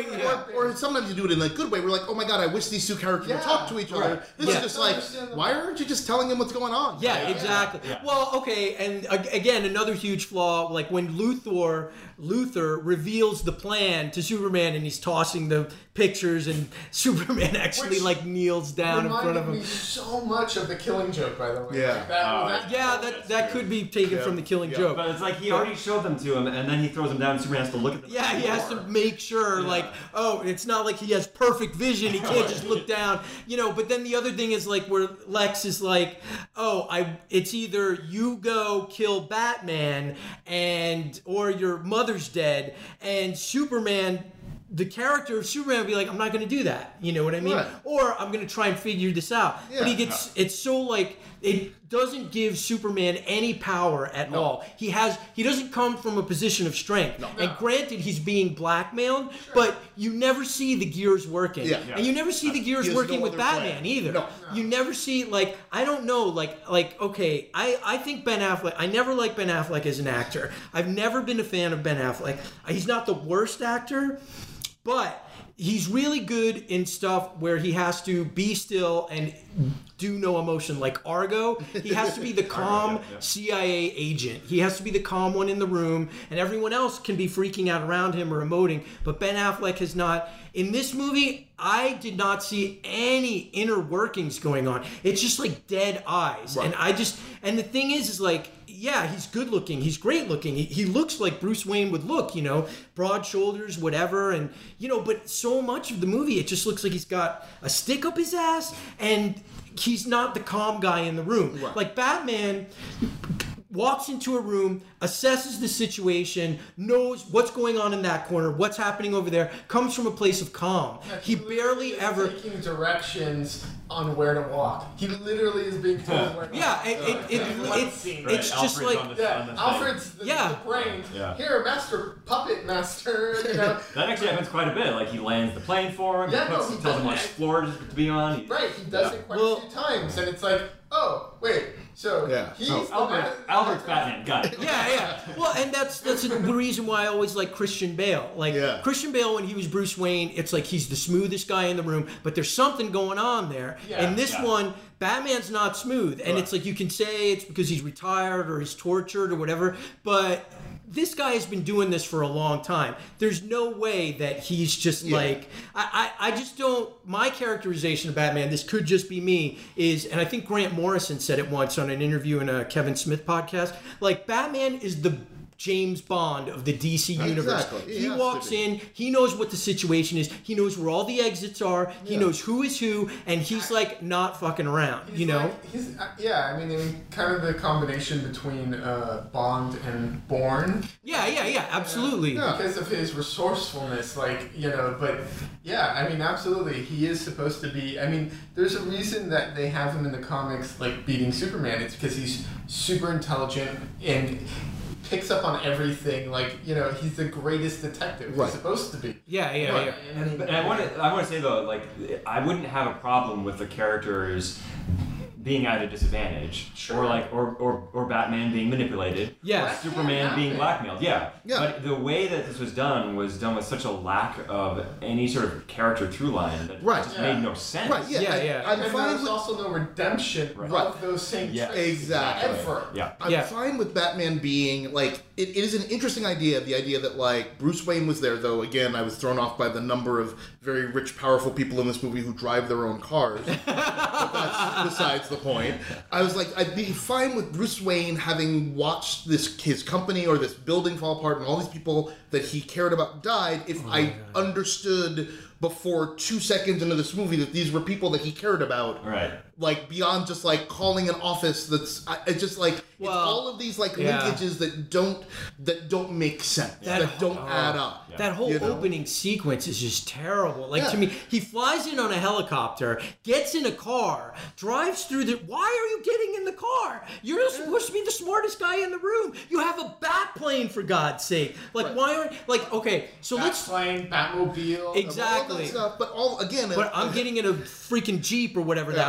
Or sometimes you do it in a good way. We're like, oh my god, I wish these two characters would talk to each other. This is just like, why aren't you just telling him what's going on? Yeah, exactly. Yeah. Well, okay, and again, another huge flaw, like when Luther reveals the plan to Superman and he's tossing the pictures and Superman actually Which like kneels down in front of reminded him. me so much of the Killing Joke, by the way. Yeah. Like, Yeah, that could be taken from the Killing Joke. But it's like he already showed them to him, and then he throws them down, and Superman has to look at them. Yeah, he has to make sure, like, oh, it's not like he has perfect vision. He can't just look down, But then the other thing is like where Lex is like, oh, it's either you go kill Batman or your mother's dead, and Superman. The character of Superman would be like, I'm not going to do that. You know what I mean? Right. Or I'm going to try and figure this out. Yeah. But it's so like, it doesn't give Superman any power at all. He doesn't come from a position of strength. And granted, he's being blackmailed, but you never see the gears working. Yeah. And you never see the gears has working no with other Batman plan. either. No. You never see, like, I don't know, okay, I think Ben Affleck, I never liked Ben Affleck as an actor. I've never been a fan of Ben Affleck. He's not the worst actor, but he's really good in stuff where he has to be still and do no emotion, like Argo. He has to be the calm CIA agent. He has to be the calm one in the room, and everyone else can be freaking out around him or emoting, but Ben Affleck has not. In this movie, I did not see any inner workings going on. It's just like dead eyes. Right. And the thing is like, yeah, he's good looking. He's great looking. He looks like Bruce Wayne would look, broad shoulders, whatever. And, but so much of the movie, it just looks like he's got a stick up his ass and he's not the calm guy in the room. Right. Like Batman walks into a room, assesses the situation, knows what's going on in that corner, what's happening over there, comes from a place of calm. He barely is ever... taking directions on where to walk. He literally is being told where to walk. Yeah, it's just like... Alfred's Yeah. the brain. Yeah. Here, puppet master, That actually happens quite a bit. Like he lands the plane for him, Yeah, he no, he tells him does. which floor to be on. Right, he does it quite a few times, and it's like, oh, wait, so he's Albert's Batman, got it. Yeah. Well, and that's the reason why I always like Christian Bale. Like Christian Bale, when he was Bruce Wayne, it's like he's the smoothest guy in the room, but there's something going on there. Yeah. And this one, Batman's not smooth, and it's like you can say it's because he's retired or he's tortured or whatever, but this guy has been doing this for a long time. There's no way that he's just like... I just don't... My characterization of Batman, this could just be me, is... And I think Grant Morrison said it once on an interview in a Kevin Smith podcast. Like, Batman is the James Bond of the DC universe. Exactly. He walks in, he knows what the situation is, he knows where all the exits are, he knows who is who, and he's like not fucking around, I mean, kind of the combination between Bond and Bourne. Yeah, absolutely. Because of his resourcefulness, but yeah, I mean, absolutely, he is supposed to be. I mean, there's a reason that they have him in the comics like beating Superman. It's because he's super intelligent and picks up on everything. He's the greatest detective. Right. He's supposed to be. Yeah. And I want to say though, like I wouldn't have a problem with the characters being at a disadvantage, Sure. or Batman being manipulated, Yeah. or Superman being blackmailed. Yeah. Yeah. But the way that this was done with such a lack of any sort of character through line that Right. just Yeah. made no sense. Right, yeah. And I'm fine there's with... also no redemption of those same traits. Exactly. Ever. Yeah. I'm fine with Batman being, like, it is an interesting idea, the idea that, like, Bruce Wayne was there, though, again, I was thrown off by the number of very rich, powerful people in this movie who drive their own cars. But that's besides the point. I was like, I'd be fine with Bruce Wayne having watched his company or this building fall apart and all these people that he cared about died if I understood before 2 seconds into this movie that these were people that he cared about. Right. Like, beyond just, like, calling an office that's... It's just, like, it's all of these, like, linkages that don't make sense. That don't add up. Yeah. That whole opening sequence is just terrible. Like, to me, he flies in on a helicopter, gets in a car, drives through the... Why are you getting in the car? You're supposed to be the smartest guy in the room. You have a bat plane, for God's sake. Like, why aren't... Like, okay, so let's... Batplane, Batmobile. Exactly. All that stuff, but all, again... But I'm getting in a freaking Jeep or whatever that was,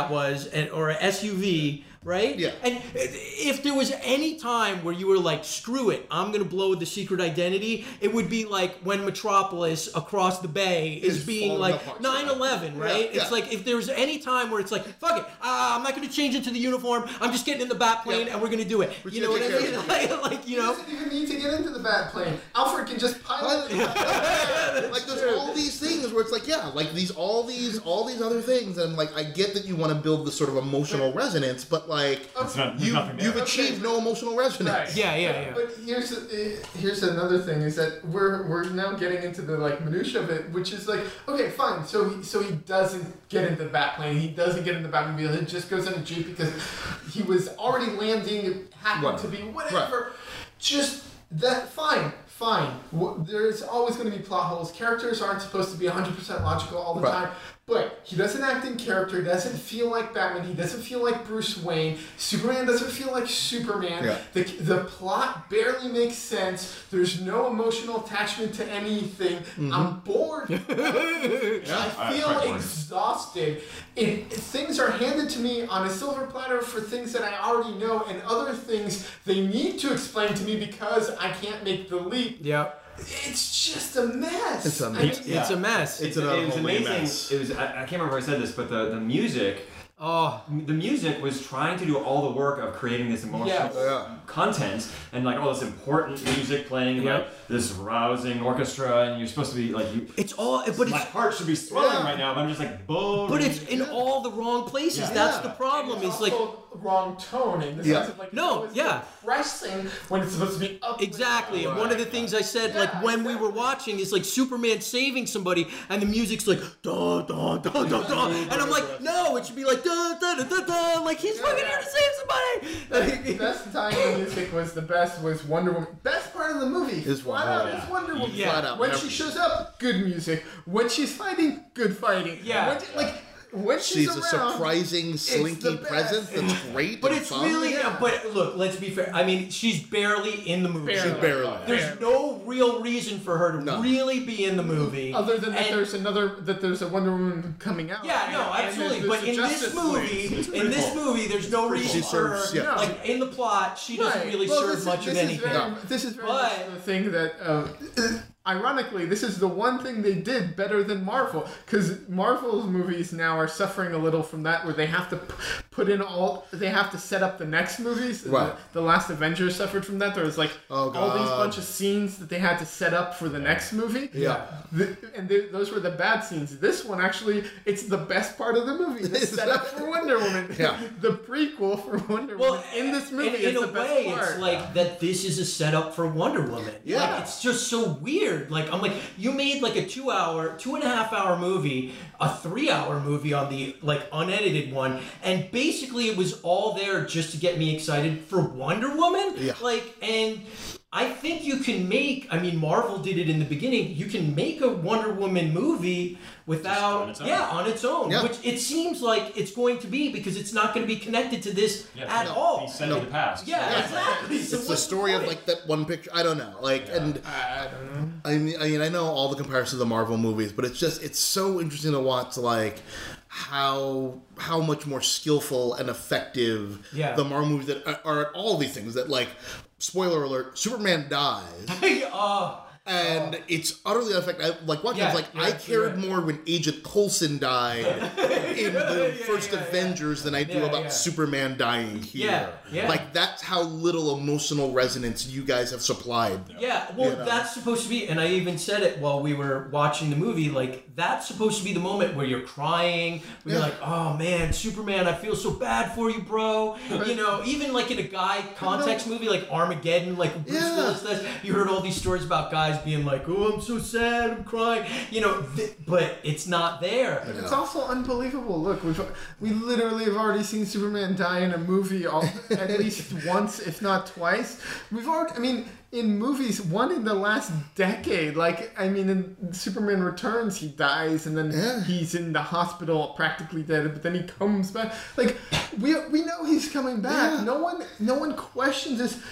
or a SUV, right? Yeah. And if there was any time where you were like, screw it, I'm going to blow with the secret identity, it would be like when Metropolis across the bay is being falling like apart. 9/11, right? Yeah. It's like if there was any time where it's like, fuck it, I'm not going to change into the uniform, I'm just getting in the Batplane and we're going to do it. You know what I mean? Like, you He know? doesn't even need to get into the bad plane. Alfred can just pilot it. Like there's all these things where it's like, yeah, like all these other things, and like I get that you want to build this sort of emotional resonance, but like There's nothing there. you've achieved no emotional resonance. Right. Yeah. But here's another thing is that we're now getting into the like minutia of it, which is like, okay, fine. So he doesn't get into the Batplane. He doesn't get into the Batmobile. He just goes in a Jeep because he was already landing. It happened to be whatever. Just that. Fine. There's always going to be plot holes. Characters aren't supposed to be 100% logical all the time. But he doesn't act in character. He doesn't feel like Batman. He doesn't feel like Bruce Wayne. Superman doesn't feel like Superman. Yeah. The plot barely makes sense. There's no emotional attachment to anything. I'm bored. I feel exhausted. Things are handed to me on a silver platter for things that I already know, and other things they need to explain to me because I can't make the leap. Yeah. It's just a mess. It's a mess. It's a mess. It's it was unholy amazing. mess. It was. I can't remember if I said this, but the music. The music was trying to do all the work of creating this emotional content and like all this important music playing, and like this rousing orchestra, and you're supposed to be like my heart should be swelling right now, but I'm just like boom. But it's in all the wrong places. That's the problem. It's like wrong tone in the sense of like depressing when it's supposed to be up. Exactly. And one of the things I said, like when we were watching, is like Superman saving somebody, and the music's like da da da da da, and I'm like, no, it should be like da da da da da, like he's fucking here to save somebody. The best time the music was Wonder Woman. Best part of the movie is flat out is Wonder Woman. Flat out. When she shows up, good music. When she's fighting, good fighting. Yeah. When she's a around, surprising, slinky presence that's great. But and it's fun. really, but look, let's be fair. I mean, she's barely in the movie. She's barely. There's no real reason for her to really be in the movie. Other than that, there's a Wonder Woman coming out. Yeah, no, absolutely. But in this movie, there's no reason for her. Like in the plot, she doesn't really serve much of anything. This is very much the thing that. Ironically, this is the one thing they did better than Marvel, because Marvel's movies now are suffering a little from that, where they have to they have to set up the next movies. Right. The last Avengers suffered from that. There was like all these bunch of scenes that they had to set up for the next movie. Yeah. Those were the bad scenes. This one actually, it's the best part of the movie. The setup for Wonder Woman. Yeah. The prequel for Wonder Woman in this movie is the best part. In a way, it's like that. This is a setup for Wonder Woman. Yeah. Like, it's just so weird. Like I'm like, you made like a 2.5 hour movie, a 3-hour movie on the like unedited one, and basically it was all there just to get me excited for Wonder Woman. Yeah. Like, and I think you can make. I mean, Marvel did it in the beginning. You can make a Wonder Woman movie without, on its own. Yeah. Which it seems like it's going to be, because it's not going to be connected to this at all. He's sent in the past. Yeah, exactly. So It's the story of like that one picture. I don't know. Like, and I don't know. I mean, I know all the comparisons to the Marvel movies, but it's so interesting to watch like how much more skillful and effective the Marvel movies that are at all these things. That, like, spoiler alert, Superman dies. And it's utterly unaffected. Like watching, I cared more when Agent Coulson died in the first Avengers than I do about Superman dying here. Like, that's how little emotional resonance you guys have supplied. Yeah, well, that's supposed to be, and I even said it while we were watching the movie, like, that's supposed to be the moment where you're crying, where you're like, oh man, Superman, I feel so bad for you, bro. You know, even like in a guy context movie like Armageddon, like Bruce Willis does, you heard all these stories about guys being like, oh, I'm so sad, I'm crying, you know, but it's not there. It's also unbelievable. Look, we literally have already seen Superman die in a movie at least once, if not twice. In movies, one in the last decade. Like, I mean, in Superman Returns, he dies, and then he's in the hospital, practically dead, but then he comes back. Like, we know he's coming back. No one questions this.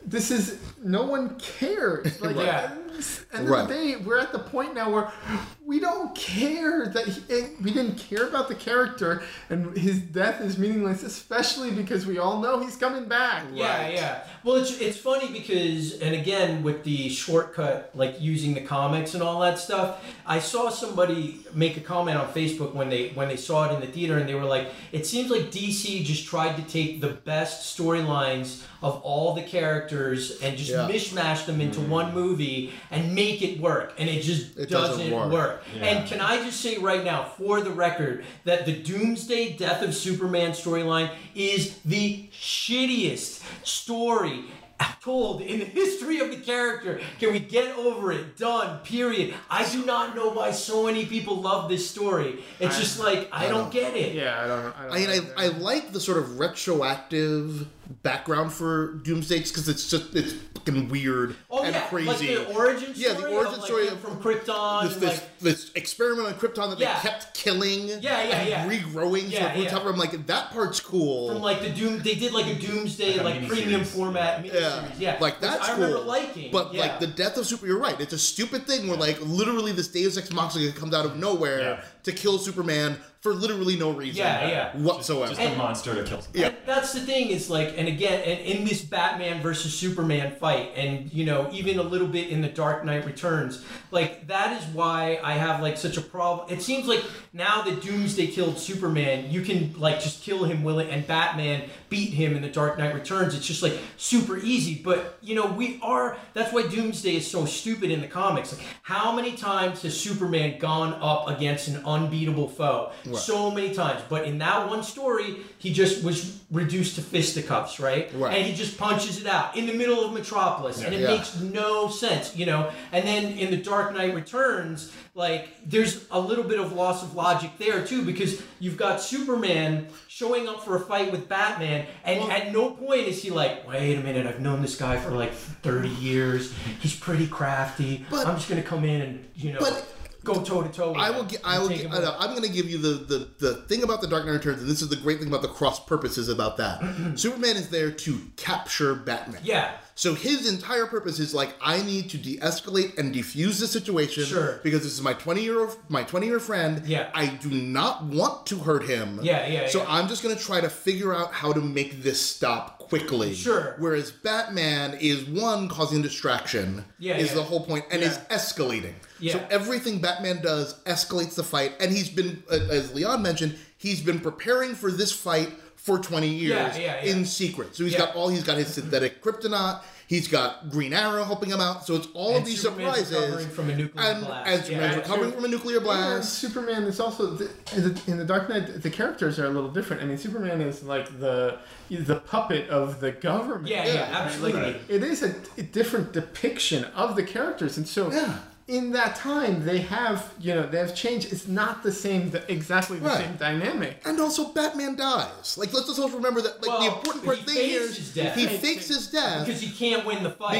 this is no one cares. Like, Yeah. end of the day, we're at the point now where we don't care that we didn't care about the character, and his death is meaningless, especially because we all know he's coming back. Yeah, yeah. Well, it's funny because, and again, with the shortcut, like using the comics and all that stuff, I saw somebody make a comment on Facebook when they saw it in the theater, and they were like, it seems like DC just tried to take the best storylines of all the characters and just mishmash them into one movie and make it work, and it just doesn't work. Yeah. And can I just say right now, for the record, that the Doomsday Death of Superman storyline is the shittiest story told in the history of the character. Can we get over it? Done. Period. I do not know why so many people love this story. It's just like, I don't get it. Yeah, I don't know. I mean, I like the sort of retroactive background for Doomsday because it's fucking weird and crazy. Like the origin story. Yeah, the origin story of from Krypton. This experiment on Krypton that they kept killing. And regrowing. I'm like, that part's cool. From like they did like a Doomsday like premium format miniseries. Yeah, like that's cool. I remember liking. But like the death of Superman, you're right. It's a stupid thing where like literally this Deus Ex Machina comes out of nowhere to kill Superman for literally no reason whatsoever. Just a monster to kill someone. Yeah, that's the thing. Is like, and again, and in this Batman versus Superman fight, and you know, even a little bit in the Dark Knight Returns, like that is why I have like such a problem. It seems like now that Doomsday killed Superman, you can like just kill him, and Batman beat him in the Dark Knight Returns. It's just like super easy. But you know, that's why Doomsday is so stupid in the comics. Like, how many times has Superman gone up against an unbeatable foe? Right. So many times. But in that one story, he just was reduced to fisticuffs, right? And he just punches it out in the middle of Metropolis. And it makes no sense, you know? And then in the Dark Knight Returns, like, there's a little bit of loss of logic there, too, because you've got Superman showing up for a fight with Batman, and at no point is he like, wait a minute, I've known this guy for like 30 years. He's pretty crafty. I'm just going to come in and, you know... go toe to toe. I'm going to give you the thing about the Dark Knight Returns, and this is the great thing about the cross purposes about that. Superman is there to capture Batman. Yeah. So his entire purpose is like, I need to de-escalate and defuse the situation because this is my 20-year friend. Yeah. I do not want to hurt him. So I'm just going to try to figure out how to make this stop quickly. Sure. Whereas Batman is causing distraction. Is the whole point, and is escalating. So everything Batman does escalates the fight, and he's been, as Leon mentioned, he's been preparing for this fight for 20 years in secret. So he's got his synthetic kryptonite. He's got Green Arrow helping him out. So it's all of these Superman's surprises. Recovering from a nuclear blast. And Superman's recovering from a nuclear blast. Superman is also in the Dark Knight. The characters are a little different. I mean, Superman is like the puppet of the government. Yeah, absolutely. Like, it is a different depiction of the characters, and so. Yeah. In that time, they have changed. It's not exactly the same dynamic. And also, Batman dies. Like, let's also remember that. Like, the important part thing here is he fakes his death because he can't win the fight.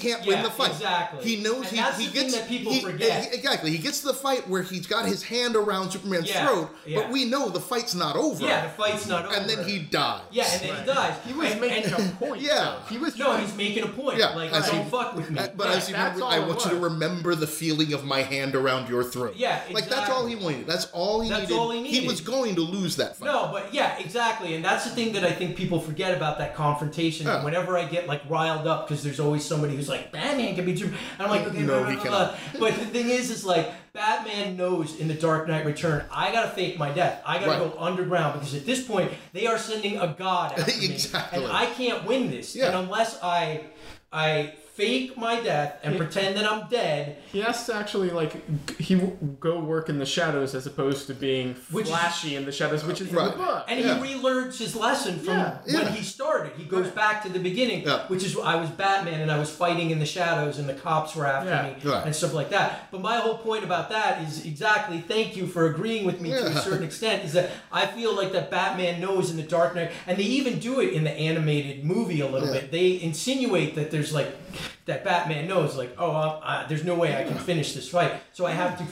Exactly. He knows he gets that people forget. Exactly. He gets to the fight where he's got his hand around Superman's throat, but we know the fight's not over. Yeah, the fight's not over. And then he dies. Yeah, and then he dies. He was making a point. He's making a point. Yeah, like, don't fuck with me. But I want you to remember the feeling of my hand around your throat. Yeah, exactly. Like, that's all he wanted. That's all he needed. He was going to lose that fight. No, but exactly. And that's the thing that I think people forget about that confrontation. And whenever I get, like, riled up, because there's always somebody who's like, Batman can be true. And I'm like, okay, no, he cannot. But the thing is like, Batman knows in The Dark Knight Return, I gotta fake my death. I gotta go underground, because at this point, they are sending a god after me. Exactly. And I can't win this. And unless I fake my death and pretend that I'm dead. He has to actually go work in the shadows as opposed to being flashy in the shadows, which is in the book. And he relearns his lesson from when he started. He goes back to the beginning, which is I was Batman and I was fighting in the shadows and the cops were after me and stuff like that. But my whole point about that is thank you for agreeing with me to a certain extent, is that I feel like that Batman knows in The Dark Knight, and they even do it in the animated movie a little bit. They insinuate that there's like that Batman knows, like, there's no way I can finish this fight, so I have to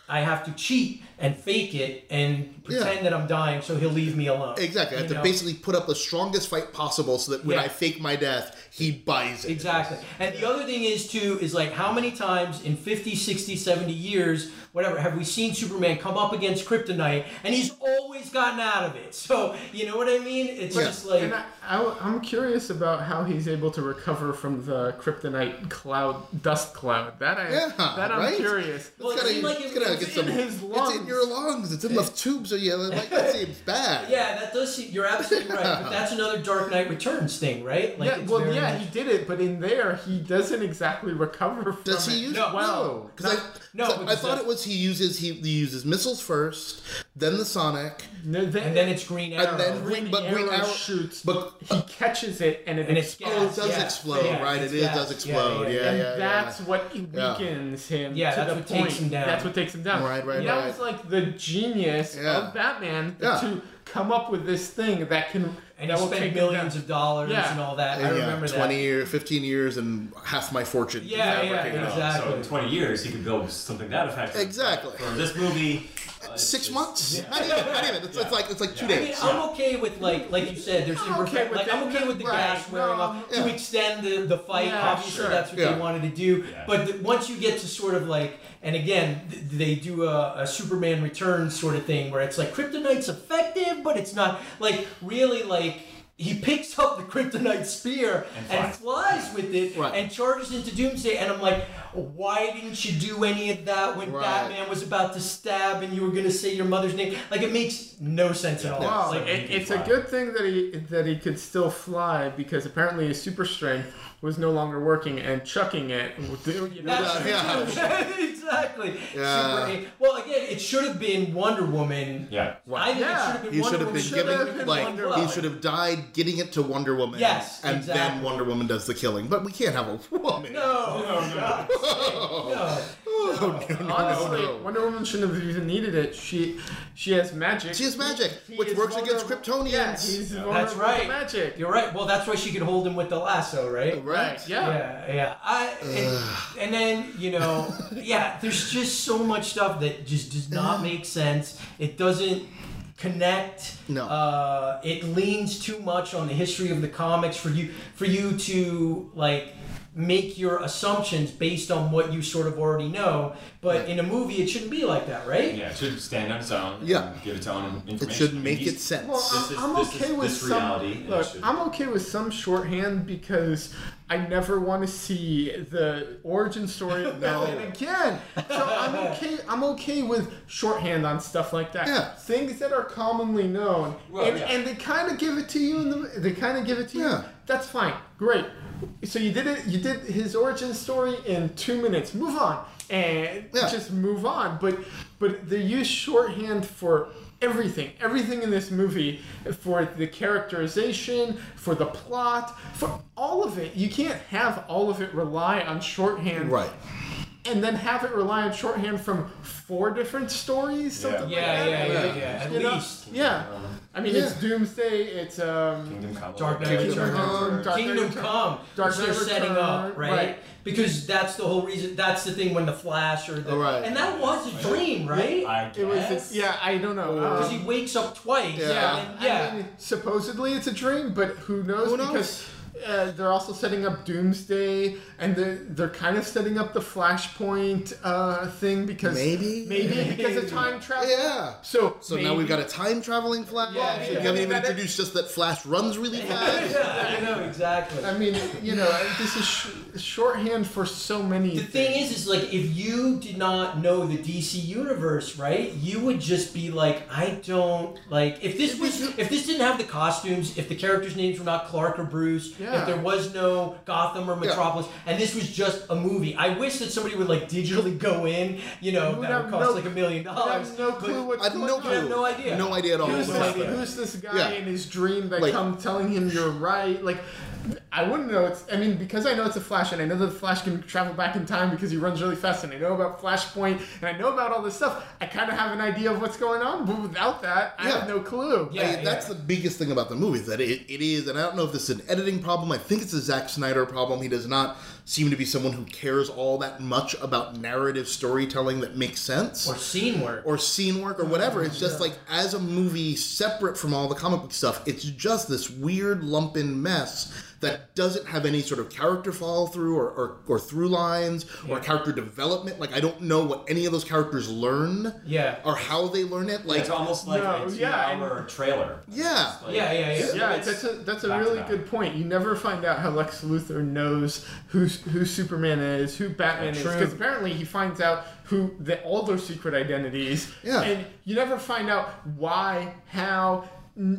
I have to cheat and fake it and pretend that I'm dying so he'll leave me alone. Exactly. I have to basically put up the strongest fight possible so that when Yeah. I fake my death, he buys it. Exactly. And the other thing is, too, is like how many times in 50, 60, 70 years, whatever, have we seen Superman come up against Kryptonite and he's always gotten out of it? So, you know what I mean? It's just like... And I'm curious about how he's able to recover from the kryptonite dust cloud. That I'm right? curious. Well, it It's seemed like gonna get some. in his lungs. It's in your lungs. It's in the tubes. So yeah, like that seems bad. Yeah, that does seem... You're absolutely right. But that's another Dark Knight Returns thing, right? Like, Yeah, it's well, very yeah, much- he did it, but in there, he doesn't exactly recover from Does he it. use No. well? Because I because thought it was he uses missiles first, then the sonic, No, And then it's Green Arrow. and then Green Green Arrow Arrow shoots. But he catches it, and it And it's explodes. oh, it does Yeah. explode, Yeah, right? it's It gas. does explode. Yeah, Yeah, And yeah, that's yeah. what weakens him Yeah, to that's the what point. takes him down. That's what takes him down. Right, And that was like the genius Yeah. of Batman Yeah. to come up with this thing that can And that he will spent take him millions down. of dollars Yeah. and all that. I And remember 20 that. years, 15 years, and half my fortune. Yeah, yeah, fabricated. exactly. So in 20 years, he could build something that effective. Exactly. For this movie, 6 months? Not even. It's like 2 I mean, days. I'm okay with like you said. There's I'm okay with I'm it. okay with the Right. gas wearing No, off yeah. to extend the fight. Yeah, Obviously, sure. that's what Yeah. they wanted to do. Yeah. But once you get to sort of like, and again, they do a Superman Returns sort of thing where it's like kryptonite's effective, but it's not like really like. He picks up the kryptonite spear and flies with it Right. and charges into Doomsday. And I'm like, why didn't you do any of that when Right. Batman was about to stab and you were going to say your mother's name? Like, it makes no sense at all. Wow, Like, it's a good thing that he could still fly because apparently his super strength was no longer working and chucking it. You know, That's Yeah. exactly. Yeah. Super, well, again, it should have been Wonder Woman. yeah. I think Yeah. it should have been He Wonder should have Woman. been should have giving been like Wonder he Woman. should have died getting it to Wonder Woman. Yes, and exactly. then Wonder Woman does the killing. But we can't have a woman. No, no. honestly, no. Wonder Woman shouldn't have even needed it. She has magic. She has magic, which is works against vulnerable- Kryptonians. Yeah, he's That's vulnerable to right. magic. You're right. Well, that's why she could hold him with the lasso, right? Right. Yeah. Yeah. And then, yeah, there's just so much stuff that just does not make sense. It doesn't connect. No. It leans too much on the history of the comics for you to like make your assumptions based on what you sort of already know. But in a movie, it shouldn't be like that, right? Yeah, it should stand on its own. Yeah. And give its own information. It should make These- it sense. Well, I'm This okay is with this some. reality, and it Look, should- I'm okay with some shorthand because I never want to see the origin story of Batman again. So I'm okay with shorthand on stuff like that. Yeah. Things that are commonly known, Well, and, yeah. and they kind of give it to you. They kind of give it to you. Yeah. That's fine. Great. So you did it. You did his origin story in 2 minutes. Move on and Yeah. just move on. But they use shorthand for everything in this movie, for the characterization, for the plot, for all of it. You can't have all of it rely on shorthand, Right. and then have it rely on shorthand from 4 different stories, something Yeah, like yeah, that. yeah. At You know? least. Yeah. I mean, it's Doomsday. It's Kingdom Come. Dark Knight Kingdom Returns. Come, Dark Knight Kingdom Return. Come, Dark which they're Knight setting Return, up, right? right. Because that's the whole reason. That's the thing when the Flash or the Right. and that was a dream, right? I It was. guess. Yeah, I don't know. Because he wakes up twice. Yeah. And yeah. I mean, supposedly it's a dream, but who knows? Who knows? Because they're also setting up Doomsday, and they're kind of setting up the Flashpoint thing because Maybe. because of time travel. Yeah. So Now we've got a time traveling Flash. Yeah, So yeah. you haven't even That- introduced just that Flash runs really fast. Yeah, I know exactly. I mean, this is shorthand for so many. The thing is like if you did not know the DC universe, right? You would just be like, I don't like if this didn't have the costumes, if the characters' names were not Clark or Bruce, Yeah. if there was no Gotham or Metropolis, and this was just a movie. I wish that somebody would like digitally go in, would that would have cost no- like $1 million. I have no clue what. I have no You have clue. no idea. No idea at all. Who's what's this, happening. who's this guy Yeah. in his dream that Like- come telling him you're right? Like, I wouldn't know it's. I mean, because I know it's a Flash, and I know that the Flash can travel back in time because he runs really fast, and I know about Flashpoint, and I know about all this stuff. I kind of have an idea of what's going on, but without that, I have no clue. Yeah, that's the biggest thing about the movie, is that it is, and I don't know if this is an editing problem. I think it's a Zack Snyder problem. He does not seem to be someone who cares all that much about narrative storytelling that makes sense. Or scene work. Or whatever. It's just like, as a movie separate from all the comic book stuff, it's just this weird lumpen mess that doesn't have any sort of character follow through or through lines or character development. Like, I don't know what any of those characters learn. Or how they learn it. Like, it's almost like a 2-hour trailer. Yeah. That's a really good point. You never find out how Lex Luthor knows who Superman is, who Batman is, because apparently he finds out all their secret identities. And you never find out why, how.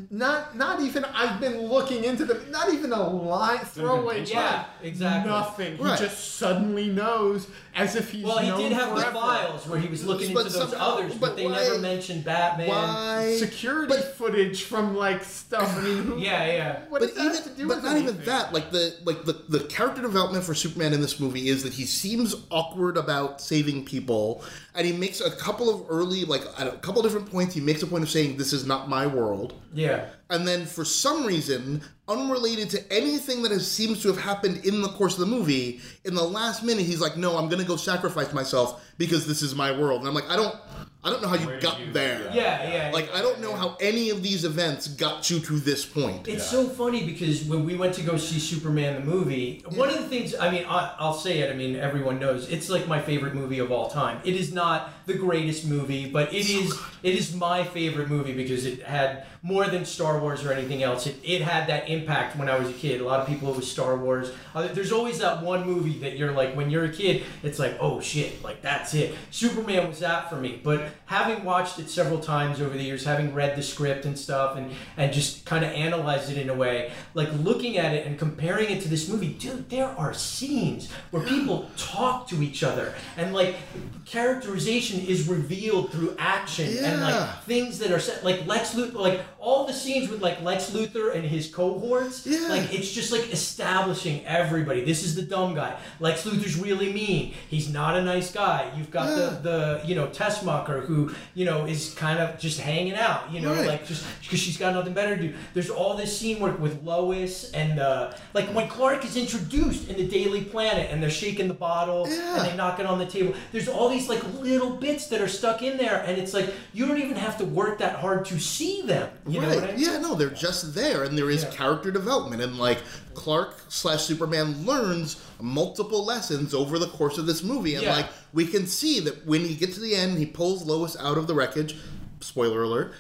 Not even. I've been looking into them. Not even a line throwaway. Yeah, exactly. Nothing. He just suddenly knows, as if he's. Well, he known did have forever. the files where he was looking into those others, but they never mentioned Batman. Security footage from like stuff. I mean, what does that have to do with not anything? even that. Like the character development for Superman in this movie is that he seems awkward about saving people, and he makes a couple of early, like at a couple different points, he makes a point of saying, "This is not my world." Yeah. And then for some reason, unrelated to anything that seems to have happened in the course of the movie, in the last minute he's like, "No, I'm going to go sacrifice myself because this is my world." And I'm like, I don't know how you got there. Like, I don't know how any of these events got you to this point. It's so funny because when we went to go see Superman the movie, one of the things, I mean, I'll say it, I mean, everyone knows, it's like my favorite movie of all time. It is not the greatest movie, but it is my favorite movie because it had more than Star Wars or anything else. It had that impact when I was a kid. A lot of people, it was Star Wars. There's always that one movie that you're like, when you're a kid, it's like, oh shit, like that's it. Superman was that for me. But having watched it several times over the years, having read the script and stuff, and just kind of analyzed it in a way, like looking at it and comparing it to this movie, dude, there are scenes where people talk to each other and like characterization is revealed through action and like things that are said, like Lex Luthor, like all the scenes with like Lex Luthor and his cohorts, like it's just like establishing everybody. This is the dumb guy. Lex Luthor's really mean. He's not a nice guy. You've got the Tessmacher who, is kind of just hanging out, like just because she's got nothing better to do. There's all this scene work with Lois and like when Clark is introduced in the Daily Planet and they're shaking the bottle and they knock it on the table. There's all these like little bits that are stuck in there, and it's like you don't even have to work that hard to see them. You know what I mean? Yeah, no, they're just there, and there is character development, and like Clark/Superman learns multiple lessons over the course of this movie, and like we can see that when he gets to the end, he pulls Lois out of the wreckage. Spoiler alert.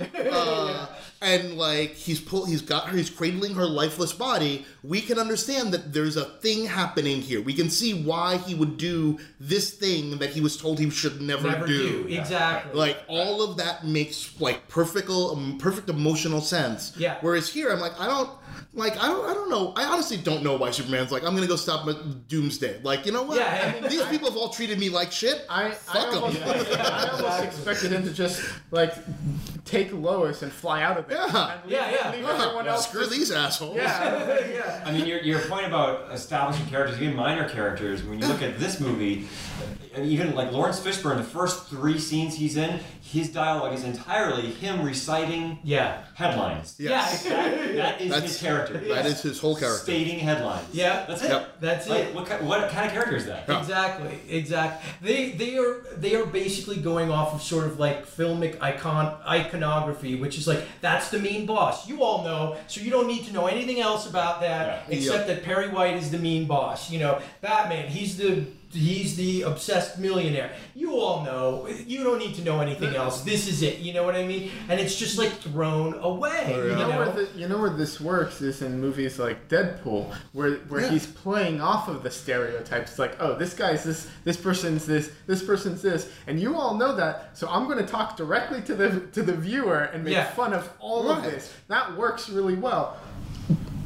And like he's cradling her lifeless body. We can understand that there's a thing happening here. We can see why he would do this thing that he was told he should never do. Exactly. Like all of that makes like perfect emotional sense. Yeah. Whereas here, I'm like, I don't know. I honestly don't know why Superman's like, I'm gonna go stop Doomsday. Like, you know what? These people have all treated me like shit. Fuck them. I almost expected him to just like take Lois and fly out of there. Leave everyone else. Screw these assholes. I mean, your point about establishing characters, even minor characters, when you look at this movie, and even like Lawrence Fishburne, the first 3 scenes he's in, his dialogue is entirely him reciting headlines. Yes. That is his character. That is his whole character. Stating headlines. Yeah. That's it. That's like, it. What kind of character is that? Exactly. They are basically going off of sort of like filmic iconography, which is like, that's the mean boss. You all know, so you don't need to know anything else about that except that Perry White is the mean boss. Batman, he's the obsessed millionaire. You all know. You don't need to know anything else. This is it. You know what I mean? And it's just like thrown away. You know where this works is in movies like Deadpool, where he's playing off of the stereotypes. It's like, oh, this guy's this person's this person's this, and you all know that. So I'm going to talk directly to the viewer and make fun of all of this. That works really well.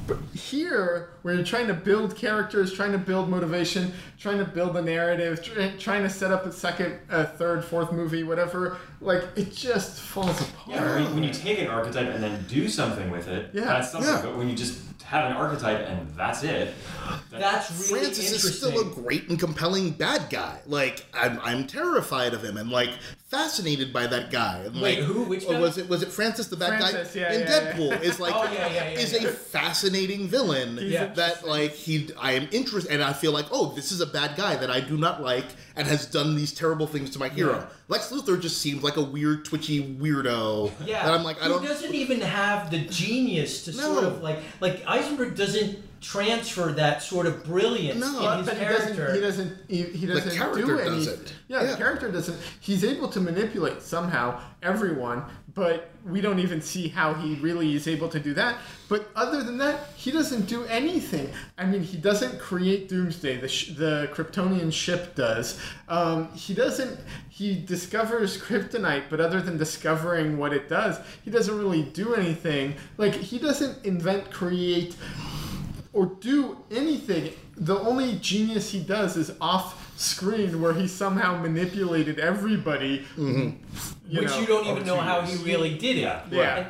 But here, where you're trying to build characters, trying to build motivation, trying to build a narrative, trying to set up a second, third, fourth movie, whatever, like, it just falls apart. Yeah, when you take an archetype and then do something with it, that's something. But when you just have an archetype and that's it, that's really Francis interesting. is still a great and compelling bad guy. Like, I'm terrified of him and, like, fascinated by that guy. And, Wait, like, who? Which guy? Was it Francis the bad Francis, guy? yeah, in yeah, Deadpool is like is a fascinating villain that like I am interested, and I feel like, oh, this is a bad guy that I do not like and has done these terrible things to my hero. Yeah. Lex Luthor just seems like a weird, twitchy weirdo. Yeah, that I'm like, I don't. He doesn't even have the genius to sort of like Eisenberg doesn't transfer that sort of brilliance in his but character. he doesn't The character do any, doesn't. Yeah, the character doesn't. He's able to manipulate somehow everyone, but we don't even see how he really is able to do that. But other than that, he doesn't do anything. I mean, he doesn't create Doomsday. The Kryptonian ship does. He doesn't. He discovers kryptonite, but other than discovering what it does, he doesn't really do anything. Like, he doesn't invent, create, or do anything. The only genius he does is off screen, where he somehow manipulated everybody. You don't even know how he really did it. Yeah.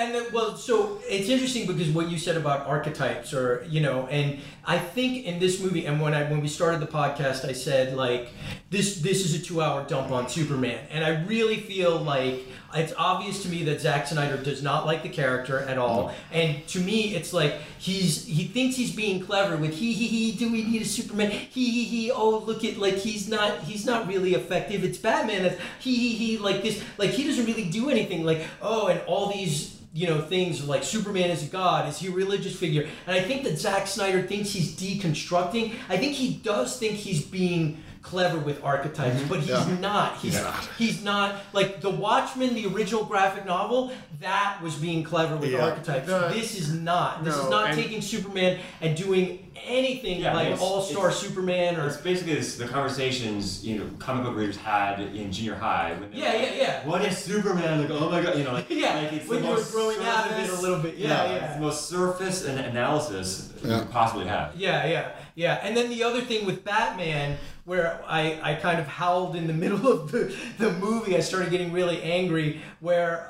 So it's interesting because what you said about archetypes, or and I think in this movie, and when we started the podcast, I said like this is a 2-hour dump on Superman, and I really feel like it's obvious to me that Zack Snyder does not like the character at all, and to me it's like he thinks he's being clever with he do we need a Superman he oh look at like he's not really effective, it's Batman that's he like this, like he doesn't really do anything, like and all these things like Superman is a god, is he a religious figure, and I think that Zack Snyder thinks he's deconstructing. I think he does think he's being clever with archetypes, but he's not. He's not. Like the Watchmen, the original graphic novel, that was being clever with archetypes. This is not. This is not taking Superman and doing anything like All-Star Superman, or it's basically the conversations comic book readers had in junior high. When what is Superman? Like, oh my god, like it's when the you were most growing out of it a little bit. It's the most surface and analysis you could possibly have. Yeah. And then the other thing with Batman, where I kind of howled in the middle of the movie, I started getting really angry, where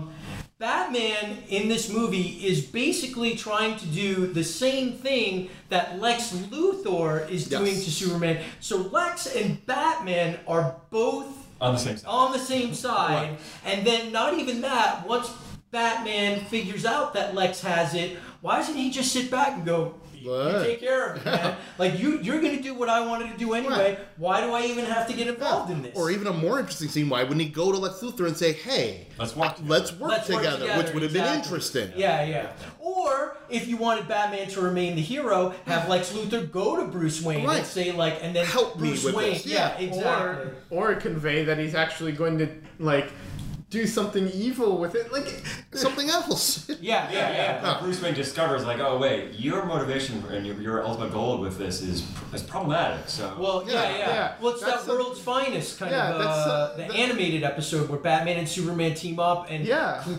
Batman in this movie is basically trying to do the same thing that Lex Luthor is doing to Superman. So Lex and Batman are both on the same side. And then not even that, once Batman figures out that Lex has it, why doesn't he just sit back and go, you take care of it, man. Like, you're going to do what I wanted to do anyway. Right. Why do I even have to get involved in this? Or even a more interesting scene, why wouldn't he go to Lex Luthor and say, hey, let's work together, which would have been interesting. Yeah. Or, if you wanted Batman to remain the hero, have Lex Luthor go to Bruce Wayne and say, like, and then help Bruce me with Wayne. this. Yeah, exactly. Or convey that he's actually going to, like, do something evil with it, like something else. Yeah. Bruce Wayne discovers, like, oh wait, your motivation and your ultimate goal with this is problematic. So well, well, it's that World's Finest kind of the animated episode where Batman and Superman team up, and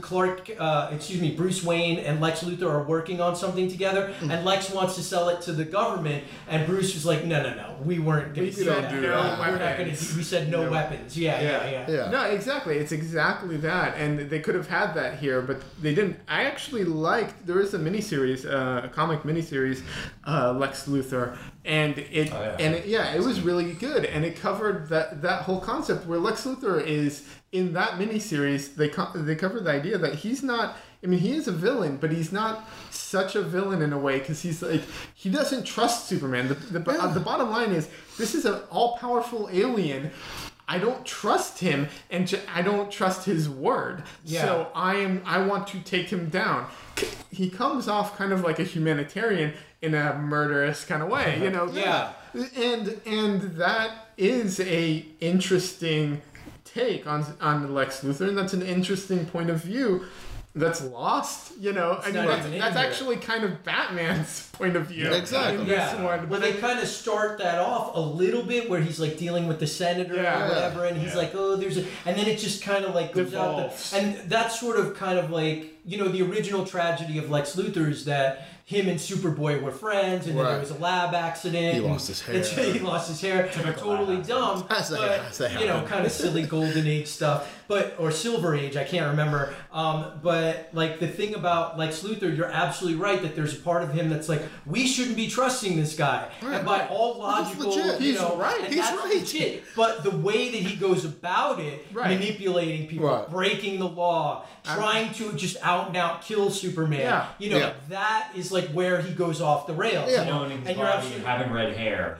Bruce Wayne and Lex Luthor are working on something together, and Lex wants to sell it to the government, and Bruce is like, no, we weren't going to do that. We're not going to. We said no weapons. Yeah. No, exactly. It's exactly that, and they could have had that here, but they didn't. I actually liked, there was a miniseries, a comic miniseries, Lex Luthor, and it was really good, and it covered that whole concept where Lex Luthor is in that miniseries. They covered the idea that he's not. I mean, he is a villain, but he's not such a villain in a way, because he's like, he doesn't trust Superman. The bottom line is, this is an all-powerful alien. I don't trust him, and I don't trust his word. Yeah. So I want to take him down. He comes off kind of like a humanitarian in a murderous kind of way, Yeah. And that is a interesting take on Lex Luthor, and that's an interesting point of view that's lost, that's actually kind of Batman's point of view. Exactly. In this one. Where they kind of start that off a little bit, where he's like dealing with the senator or whatever, and he's like, oh, and then it just kind of like goes out there. And that's sort of kind of like the original tragedy of Lex Luthor is that him and Superboy were friends, and then there was a lab accident. He lost his hair. He lost his hair. Totally dumb. Kind of silly Golden Age stuff, or Silver Age. I can't remember. But like the thing about Lex Luthor, you're absolutely right that there's a part of him that's like, we shouldn't be trusting this guy. And by all logical, He's right. and He's that's right. legit. But the way that he goes about it, manipulating people, breaking the law, trying to just out and out kill Superman. That is like where he goes off the rails. Owning his body and having red hair.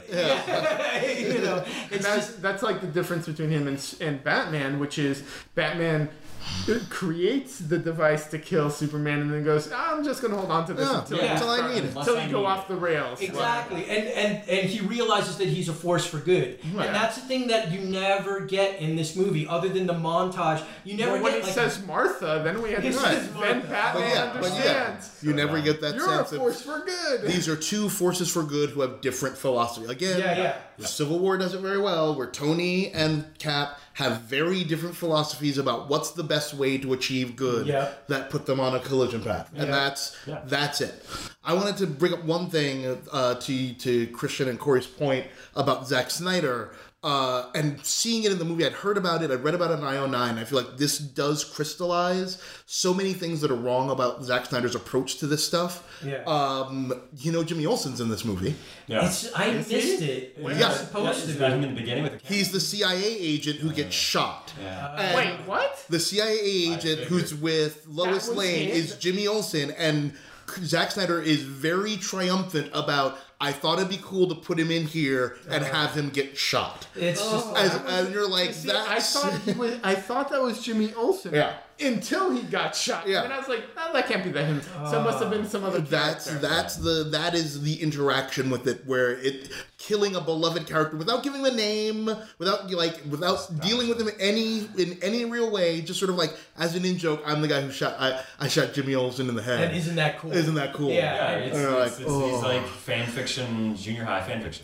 That's like the difference between him and Batman, which is Batman creates the device to kill Superman and then goes, I'm just going to hold on to this until I need it. Until you go off the rails. Exactly. And he realizes that he's a force for good. And that's the thing that you never get in this movie, other than the montage. You never get... When he says Martha, then we understand. Then Batman understands. You never get that You're sense a force for good. These are two forces for good who have different philosophy. Again, Civil War does it very well, where Tony and Cap have very different philosophies about what's the best way to achieve good that put them on a collision path. And that's it. I wanted to bring up one thing to Christian and Corey's point about Zack Snyder. And seeing it in the movie, I'd heard about it, I'd read about it in IO9. I feel like this does crystallize so many things that are wrong about Zack Snyder's approach to this stuff. Jimmy Olsen's in this movie. I missed it. He's supposed to be in the beginning with the camera. He's the CIA agent who gets shot. Wait, what? The CIA agent who's with Lois Lane is Jimmy Olsen, and Zack Snyder is very triumphant about, I thought it'd be cool to put him in here and have him get shot. It's just and you're like, that's... I thought that was Jimmy Olsen. Until he got shot. And I was like, that can't be him. So it must have been some other character. That is the interaction with it, where it killing a beloved character without giving the name, without dealing with him in any real way, just sort of like as an in-joke, I'm the guy who I shot Jimmy Olsen in the head. And isn't that cool? Yeah, it's these like fan fiction, junior high fan fiction.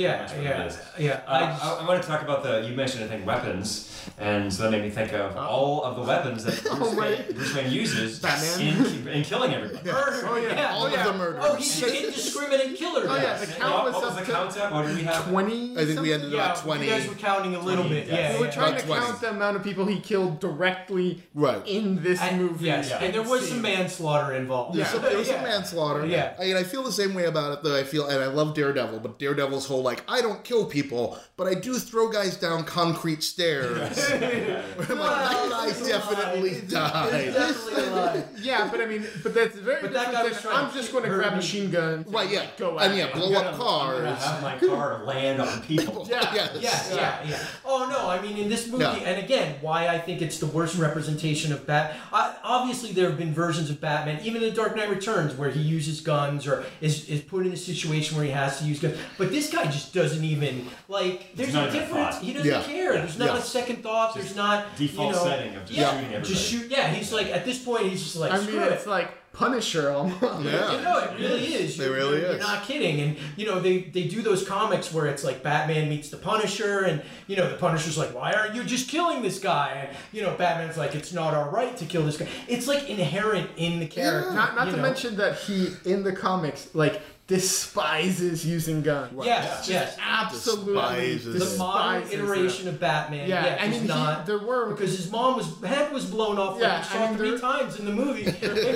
I want to talk about you mentioned, I think, weapons, and so that made me think of all of the weapons that Bruce Wayne uses in killing everybody. All of the murders. He's an indiscriminate killer. The count what was the count at? What did we have? 20? I think we ended up at 20. You guys were counting a little bit. We were trying to count the amount of people he killed directly in this movie. And there was some manslaughter involved. There was some manslaughter. I feel the same way about it, though. And I love Daredevil, but Daredevil's whole, I don't kill people, but I do throw guys down concrete stairs. That guy definitely died. But that's very different than, I'm just going to grab a machine gun. Go at blow up cars. I'm gonna have my car land on people. Oh no, I mean in this movie, and again, why I think it's the worst representation of obviously there have been versions of Batman, even in Dark Knight Returns, where he uses guns or is put in a situation where he has to use guns. But this guy just doesn't even there's a difference. He doesn't care. There's not a second thought. There's not default setting of just shooting everybody. Just shoot. Yeah, he's like at this point he's just like. I mean, it's like Punisher almost. It really is. You're not kidding. And they do those comics where it's like Batman meets the Punisher, and the Punisher's like, why aren't you just killing this guy? And Batman's like, it's not our right to kill this guy. It's like inherent in the character. Not to mention that he in the comics despises using guns. Yes. Absolutely. The modern iteration of Batman. I mean, there were because his head was blown off three times in the movie.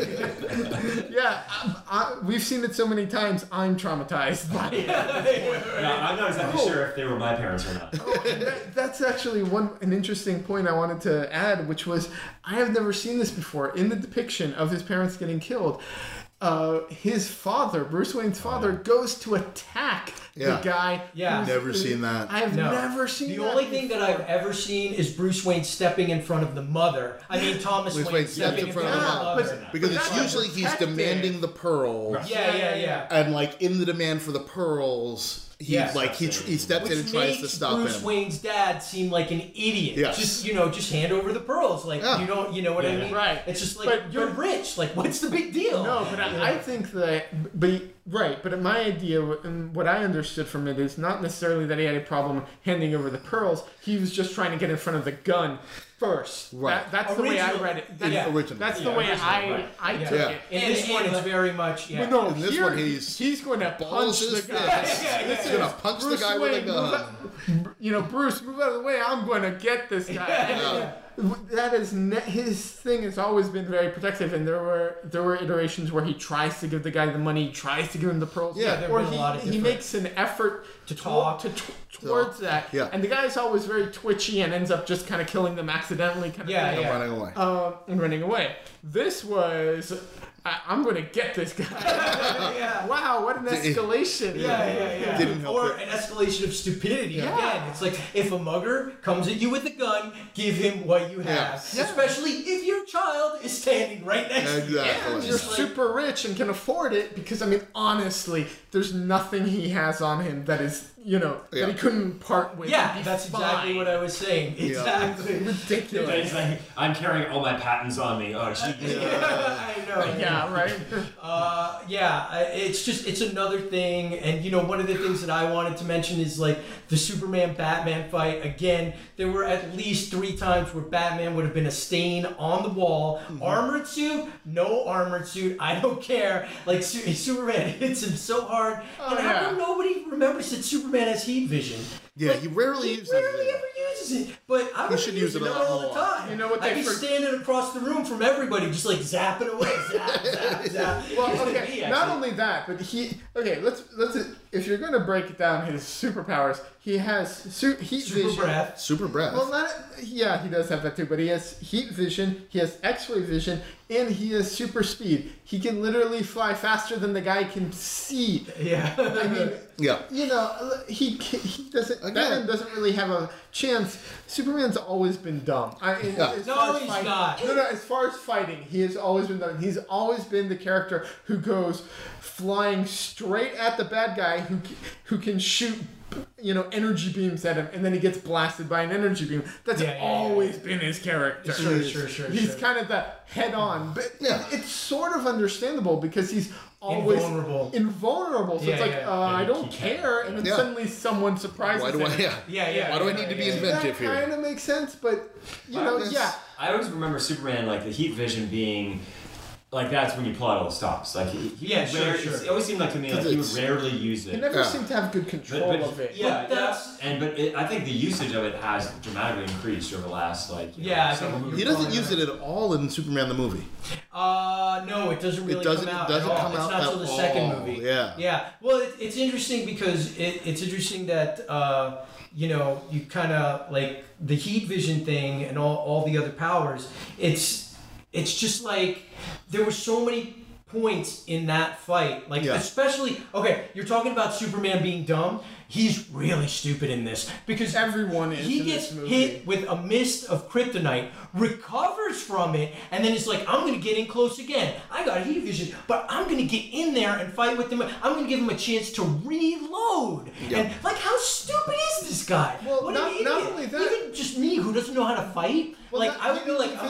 We've seen it so many times. I'm traumatized by it. I'm not exactly sure if they were my parents or not. That's actually an interesting point I wanted to add, which was I have never seen this before in the depiction of his parents getting killed. His father, Bruce Wayne's father, goes to attack the guy. Never seen that. I have never seen that. The only thing that I've ever seen is Bruce Wayne stepping in front of the mother. I mean, Thomas Wayne stepping in front of the mother. Because it's usually he's demanding the pearls. And in the demand for the pearls, he steps in and tries to stop him. Bruce Wayne's dad seemed like an idiot. Just hand over the pearls. You know what I mean? Right. It's just you're rich. What's the big deal? No, but I think that Right, but my idea and what I understood from it is not necessarily that he had a problem handing over the pearls. He was just trying to get in front of the gun first. Right. That's the way I read it. That's the way I took it. In this one, it's very much. Yeah. Well, no, In this here, one, he's going to punch balls his the guy. fist. He's going to punch the guy with a gun. Bruce, move out of the way. I'm going to get this guy. Yeah. That is his thing has always been very protective, and there were iterations where he tries to give the guy the money, he tries to give him the pearls, there've been a lot of he makes an effort to talk towards that, and the guy's always very twitchy and ends up just kind of killing them accidentally, Running away. And running away. This was. I'm going to get this guy. Wow, what an escalation. Didn't help or it. an escalation of stupidity. Again, it's like if a mugger comes at you with a gun, give him what you have. Yeah. Especially if your child is standing right next to you. Exactly. You're super rich and can afford it because, I mean, honestly, there's nothing he has on him that is, that he couldn't part with. Yeah, that's exactly what I was saying. Exactly. Ridiculous. It's like, I'm carrying all my patents on me. Oh, geez. I know. Yeah, right? It's another thing. And, one of the things that I wanted to mention is, like, the Superman-Batman fight. Again, there were at least 3 times where Batman would have been a stain on the wall. Mm-hmm. Armored suit, no armored suit, I don't care. Like, Superman hits him so hard. How come nobody remembers that Superman has heat vision? Yeah, he rarely uses it. Ever uses it. But I would should use it a lot all the more. time. You know what I'd be standing across the room from everybody, just like zapping away. Zap. Well, okay, not only that, but let's if you're going to break down his superpowers, he has heat vision. Breath. Super breath. Well, he does have that too, but he has heat vision, he has X-ray vision, and he has super speed. He can literally fly faster than the guy can see. Yeah. I mean, yeah. He doesn't. Batman doesn't really have a chance. Superman's always been dumb. He's not. No, as far as fighting, he has always been dumb. He's always been the character who goes flying straight at the bad guy who can shoot energy beams at him, and then he gets blasted by an energy beam. That's always been his character. Sure. He's kind of the head-on, but it's sort of understandable because he's always invulnerable. So it's like, I don't care, and then suddenly someone surprises him. Why do I need to be inventive here? That kind of makes sense, but I always remember Superman, like the heat vision being. Like that's when you pull out all the stops. Like it always seemed like to me like he would rarely use it. He never seemed to have good control of it. I think the usage of it has dramatically increased over the last several movies. He doesn't use it at all in Superman the movie. No, it doesn't really come out. It doesn't come It's out not until the second movie. Yeah. Well, it's interesting because it's interesting that you kind of like the heat vision thing and all the other powers. It's just like there were so many points in that fight. Like, especially, you're talking about Superman being dumb. He's really stupid in this because everyone is. He gets hit with a mist of kryptonite, recovers from it, and then it's like, I'm going to get in close again. I got heat vision, but I'm going to get in there and fight with them. I'm going to give him a chance to reload. And like, how stupid is this guy? Well, what not an idiot. only that, even just me who doesn't know how to fight. Well, like I would be like,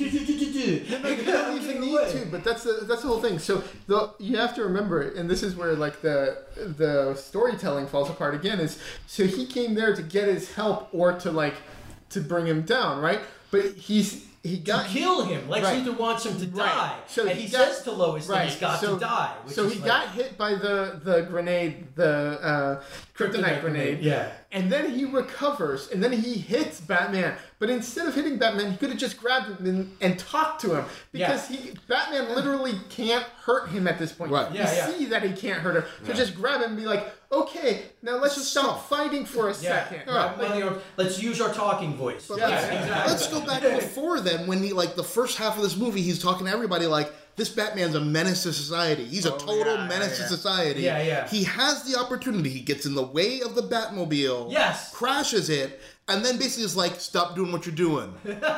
you don't even need to, but that's the whole thing. So you have to remember, and this is where like the storytelling falls apart again. Is so he came there to get his help or to bring him down, right? But he got to kill him. Lex Luthor wants him to die, so and he says to Lois that he's got to die. So he got hit by the grenade, the kryptonite grenade. Yeah. And then he recovers, and then he hits Batman. But instead of hitting Batman, he could have just grabbed him and talked to him. Because Batman literally can't hurt him at this point. Right. You see that he can't hurt him. So just grab him and be like, okay, now let's just stop fighting for a second. Let's use our talking voice. Exactly. Let's go back before then when he, like, the first half of this movie, he's talking to everybody like, this Batman's a menace to society. He's a total menace to society. Yeah. He has the opportunity. He gets in the way of the Batmobile. Yes. Crashes it. and then basically is like, stop doing what you're doing.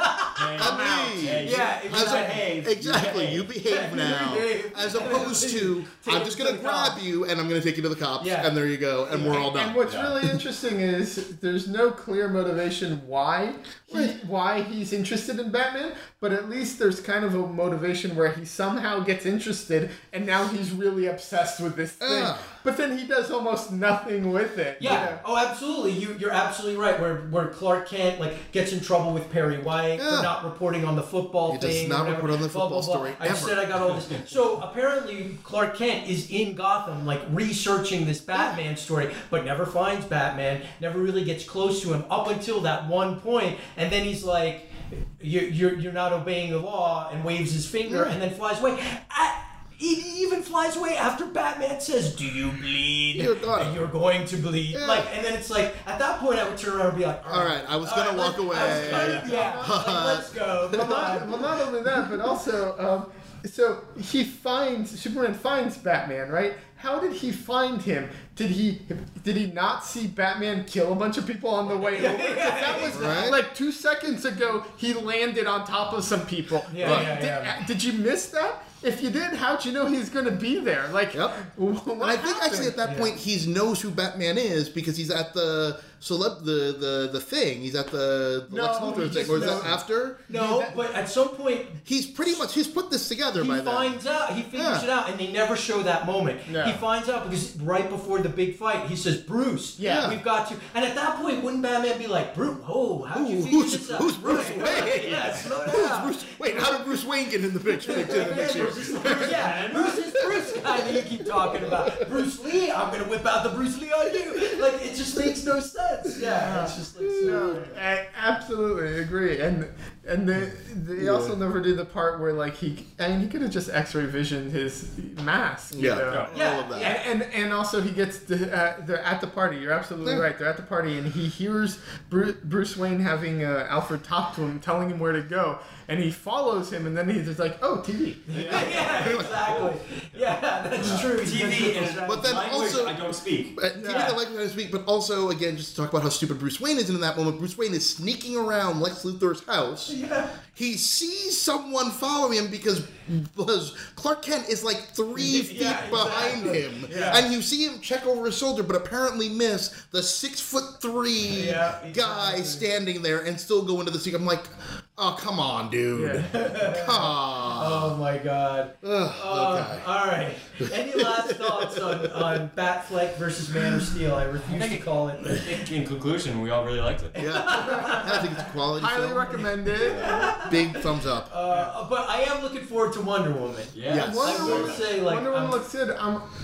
And leave. Yeah, Exactly. You behave now. As opposed to, I'm just going to grab you and I'm going to take you to the cops. Yeah. And there you go. And we're all done. And what's really interesting is there's no clear motivation why he's interested in Batman, but at least there's kind of a motivation where he somehow gets interested and now he's really obsessed with this thing. But then he does almost nothing with it. Yeah. You know? Oh, absolutely. You're absolutely right. Where Clark Kent gets in trouble with Perry White for not reporting on the football He thing. does not report on the football story I ever. said I got all this. So apparently Clark Kent is in Gotham, researching this Batman story, but never finds Batman. Never really gets close to him up until that one point, and then he's like, "You're not obeying the law," and waves his finger, and then flies away. He even flies away after Batman says, "Do you bleed? You're going to bleed." Yeah. And then it's like, at that point, I would turn around and be like, All right, I was going to walk away. let's go. Well, not only that, but also, so Superman finds Batman, right? How did he find him? Did he not see Batman kill a bunch of people on the way over? That was like 2 seconds ago. He landed on top of some people. Did you miss that? If you did, how'd you know he's going to be there? And I think actually at that point he knows who Batman is because he's at the thing. He's at the Lex Luthor thing. Or is that after? No, but at some point he's put this together by then. He figures it out, and they never show that moment. Yeah. He finds out because right before the big fight, he says, "Bruce, we've got to." And at that point, wouldn't Batman be like, "Bruce, how'd you figure this out?" Who's Bruce Wayne? Slow down. Wait, how did Bruce Wayne get in the picture? Who's this Bruce guy that you keep talking about? Bruce Lee? I'm gonna whip out the Bruce Lee on you. It just makes no sense. Yeah, it's just I absolutely agree. And they also never do the part where he could have just X-ray visioned his mask. You know? All of that. And also he gets they're at the party. You're absolutely right. They're at the party and he hears Bruce Wayne having Alfred talk to him, telling him where to go, and he follows him, and then he's just like, "Oh, TV." Yeah, exactly. Yeah, that's true. TV is. But then also, I don't speak. TV, the language I don't speak. But also, again, just to talk about how stupid Bruce Wayne is in that moment. Bruce Wayne is sneaking around Lex Luthor's house. Yeah. He sees someone following him because Clark Kent is 3 feet behind him, and you see him check over his shoulder, but apparently miss the 6'3" guy standing there and still go into the secret. I'm like, oh, come on, dude. Come on. Oh my God. Okay. All right. Any last thoughts on Batfleck versus Man of Steel? I refuse to call it. In conclusion, we all really liked it. Yeah, I think it's a quality Highly film. recommend it. Big thumbs up. But I am looking forward to Wonder Woman. Yes. I will say, Wonder Woman looks good.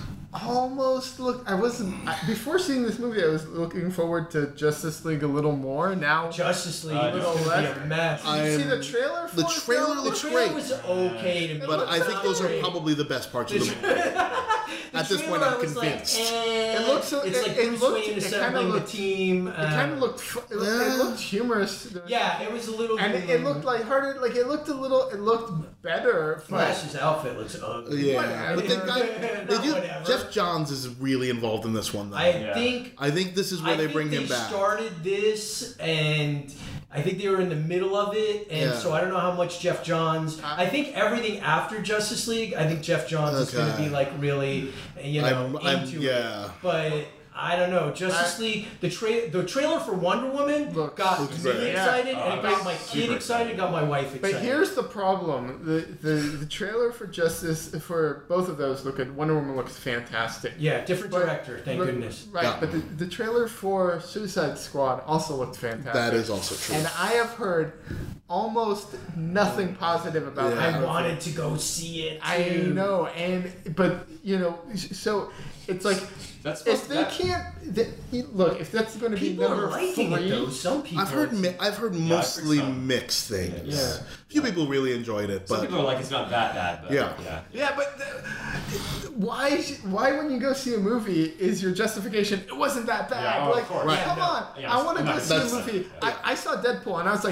Before seeing this movie, I was looking forward to Justice League a little more. Now Justice League a little less. a mess. Did you see the trailer for The it, trailer though? looks The great. trailer was okay to me. But I think those are probably the best parts of the movie. At this point, I'm convinced. It looks so- It's it- like it Bruce looked- Wayne it kinda assembling the looked- team. It kind of looked. It looked humorous. Yeah, it was a little. And it looked lighthearted. It looked a little. It looked better. Flash's outfit looks ugly. Yeah, but Whatever. Jeff Johns is really involved in this one, though. I think this is where they bring him back. Started this, and I think they were in the middle of it, and so I don't know how much Jeff Johns. I think everything after Justice League, I think Jeff Johns is going to be really, into it. But I don't know. Justice League, the trailer for Wonder Woman got me excited, and it got my kid excited, got my wife excited. But here's the problem: the trailer for both of those look good. Wonder Woman looks fantastic. Yeah, different director, thank goodness. Right, Yeah. but the trailer for Suicide Squad also looked fantastic. That is also true. And I have heard almost nothing positive about that. I wanted to go see it. I know, but so it's like That's if they can't look, if that's going to be People number are liking 3, it though. Some people. I've heard mostly so. mixed things. Yeah. A few people really enjoyed it, Some but people are like, it's not that bad. But Yeah. Yeah, but why when you go see a movie is your justification? It wasn't that bad. Yeah, of course. Right. Come on, Yeah, I want to go see a that's- movie. I saw Deadpool and I was like,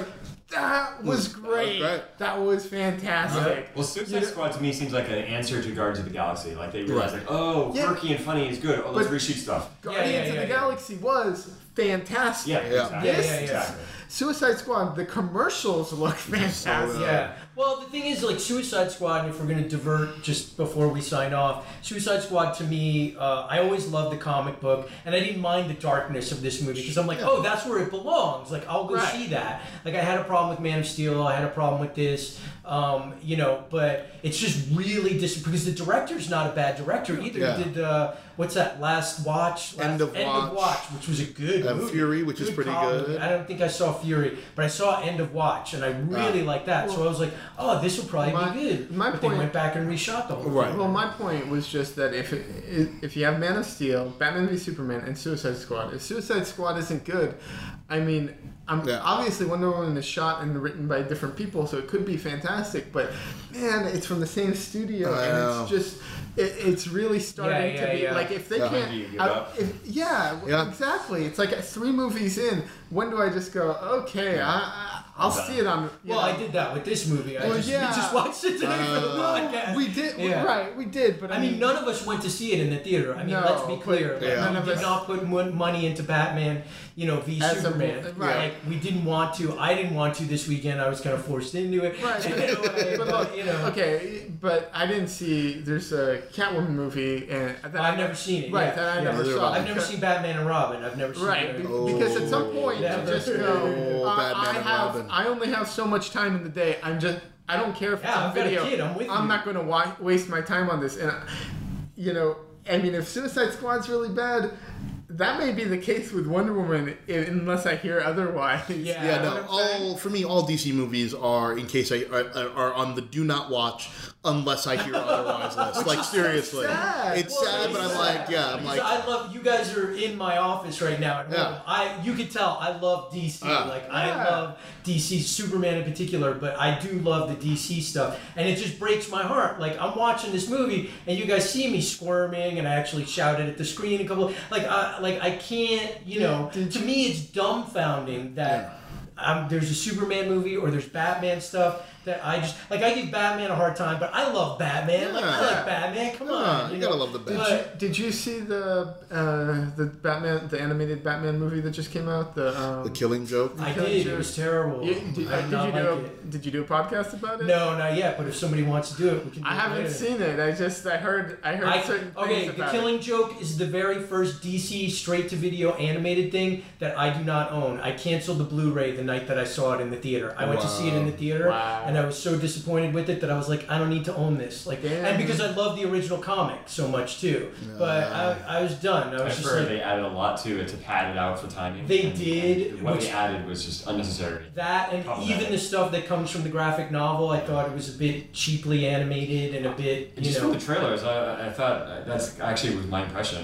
That was great. That was fantastic. Well, Suicide Squad to me seems like an answer to Guardians of the Galaxy. Like they realized, like, oh, quirky and funny is good. Oh, let's reshoot stuff. Guardians of the Galaxy was fantastic. Yeah, exactly. Suicide Squad, the commercials look fantastic. Yeah. Well, the thing is, like, Suicide Squad, if we're going to divert just before we sign off, Suicide Squad, to me, I always loved the comic book, and I didn't mind the darkness of this movie, because I'm like, oh, that's where it belongs. Like, I'll go see that. Like, I had a problem with Man of Steel, I had a problem with this, you know, but it's just really because the director's not a bad director either. He did, what's that, End of Watch, which was a good movie. Fury, which is pretty good. I don't think I saw Fury, but I saw End of Watch, and I really liked that. So I was like, oh, this will probably be good. But they went back and reshot the whole thing. Well, my point was just that if you have Man of Steel, Batman v Superman, and Suicide Squad, if Suicide Squad isn't good, I mean, obviously Wonder Woman is shot and written by different people, so it could be fantastic. But man, it's from the same studio, and it's just it's really starting to be like if they can't. Exactly. It's like 3 movies in. When do I just go? Okay, I'll see it on. Well, I did that with this movie. We just watched it today for the podcast. We did, right? We did, but I mean, none of us went to see it in the theater. I mean, let's be clear. None of us did not put money into Batman, v Superman. Like we didn't want to. I didn't want to this weekend. I was kind of forced into it. Right. But look, okay, but I didn't see. There's a Catwoman movie, and I've never seen it. Right, that I never saw. I've never seen Batman and Robin. I've never seen it. Because at some point you just go. Batman and Robin. I only have so much time in the day. I don't care if it's on video. Got a kid. I'm with you. I'm not going to waste my time on this. And I mean, if Suicide Squad's really bad, that may be the case with Wonder Woman, unless I hear otherwise. For me, all DC movies are, in case are on the do not watch unless I hear otherwise list. Like seriously, it's sad, but I'm like, I love you guys are in my office right now. You can tell I love DC. I love DC, Superman in particular, but I do love the DC stuff, and it just breaks my heart. Like I'm watching this movie, and you guys see me squirming, and I actually shouted at the screen a couple. I can't, to me it's dumbfounding that there's a Superman movie or there's Batman stuff that I just, I give Batman a hard time, but I love Batman. I like Batman, come on. You gotta love the Batman. Did you see the Batman, the animated Batman movie that just came out? The Killing Joke? I did, it was terrible. Did you do a podcast about it? No, not yet, but if somebody wants to do it, we can do it. I haven't seen it. I heard certain things about it. The Killing Joke is the very first DC straight-to-video animated thing that I do not own. I canceled the Blu-ray the night that I saw it in the theater. I went to see it in the theater, and I was so disappointed with it that I was like, I don't need to own this. And because I love the original comic so much too, but I was done. I heard they added a lot to it to pad it out for timing. They did. What they added was just unnecessary. That and even the stuff that comes from the graphic novel, I thought it was a bit cheaply animated and a bit. Just from the trailers, I thought that's actually was my impression.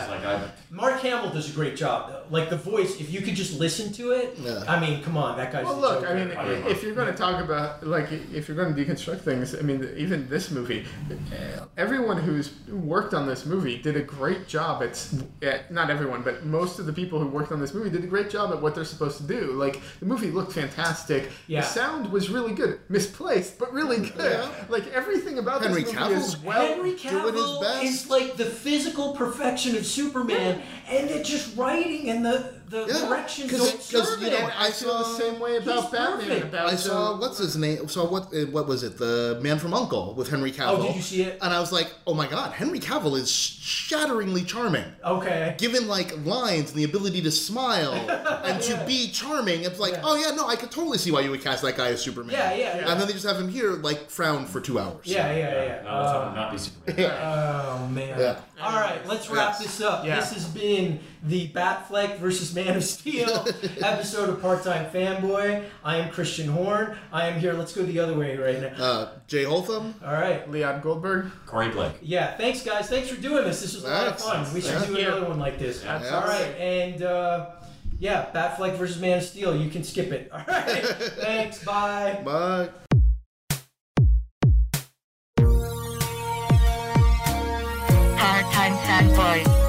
Mark Hamill does a great job though. Like the voice, if you could just listen to it, I mean, come on, that guy's. Well, look, I mean, if you're going to talk about if you're going to deconstruct things, I mean, even this movie, everyone who's worked on this movie did a great job. Not everyone, but most of the people who worked on this movie did a great job at what they're supposed to do. Like the movie looked fantastic. The sound was really good, misplaced, but really good. Like everything about Henry this movie is Henry Cavill is like the physical perfection of Superman, and it's just writing and the directions don't serve it. I feel the same way about Batman. I saw what's his name? So what was it? The Man from U.N.C.L.E. with Henry Cavill. Oh, did you see it? And I was like, oh my god, Henry Cavill is shatteringly charming. Okay. Given lines and the ability to smile and to be charming, it's like, oh yeah, no, I could totally see why you would cast that guy as Superman. Yeah. And then they just have him here frown for 2 hours. Yeah. No, let's have him not be Superman. Oh man. Yeah. All right, let's wrap this up. Yeah. This has been the Batfleck versus Man of Steel episode of Part-Time Fanboy. I am Christian Horn. I am here. Let's go the other way right now. Jay Holtham. All right. Leon Goldberg. Corey Blake. Yeah, thanks guys. Thanks for doing this. This was a lot of fun. We should do another one like this. All right, and Batfleck versus Man of Steel. You can skip it. All right. Thanks. Bye. Bye. Part-Time Fanboy.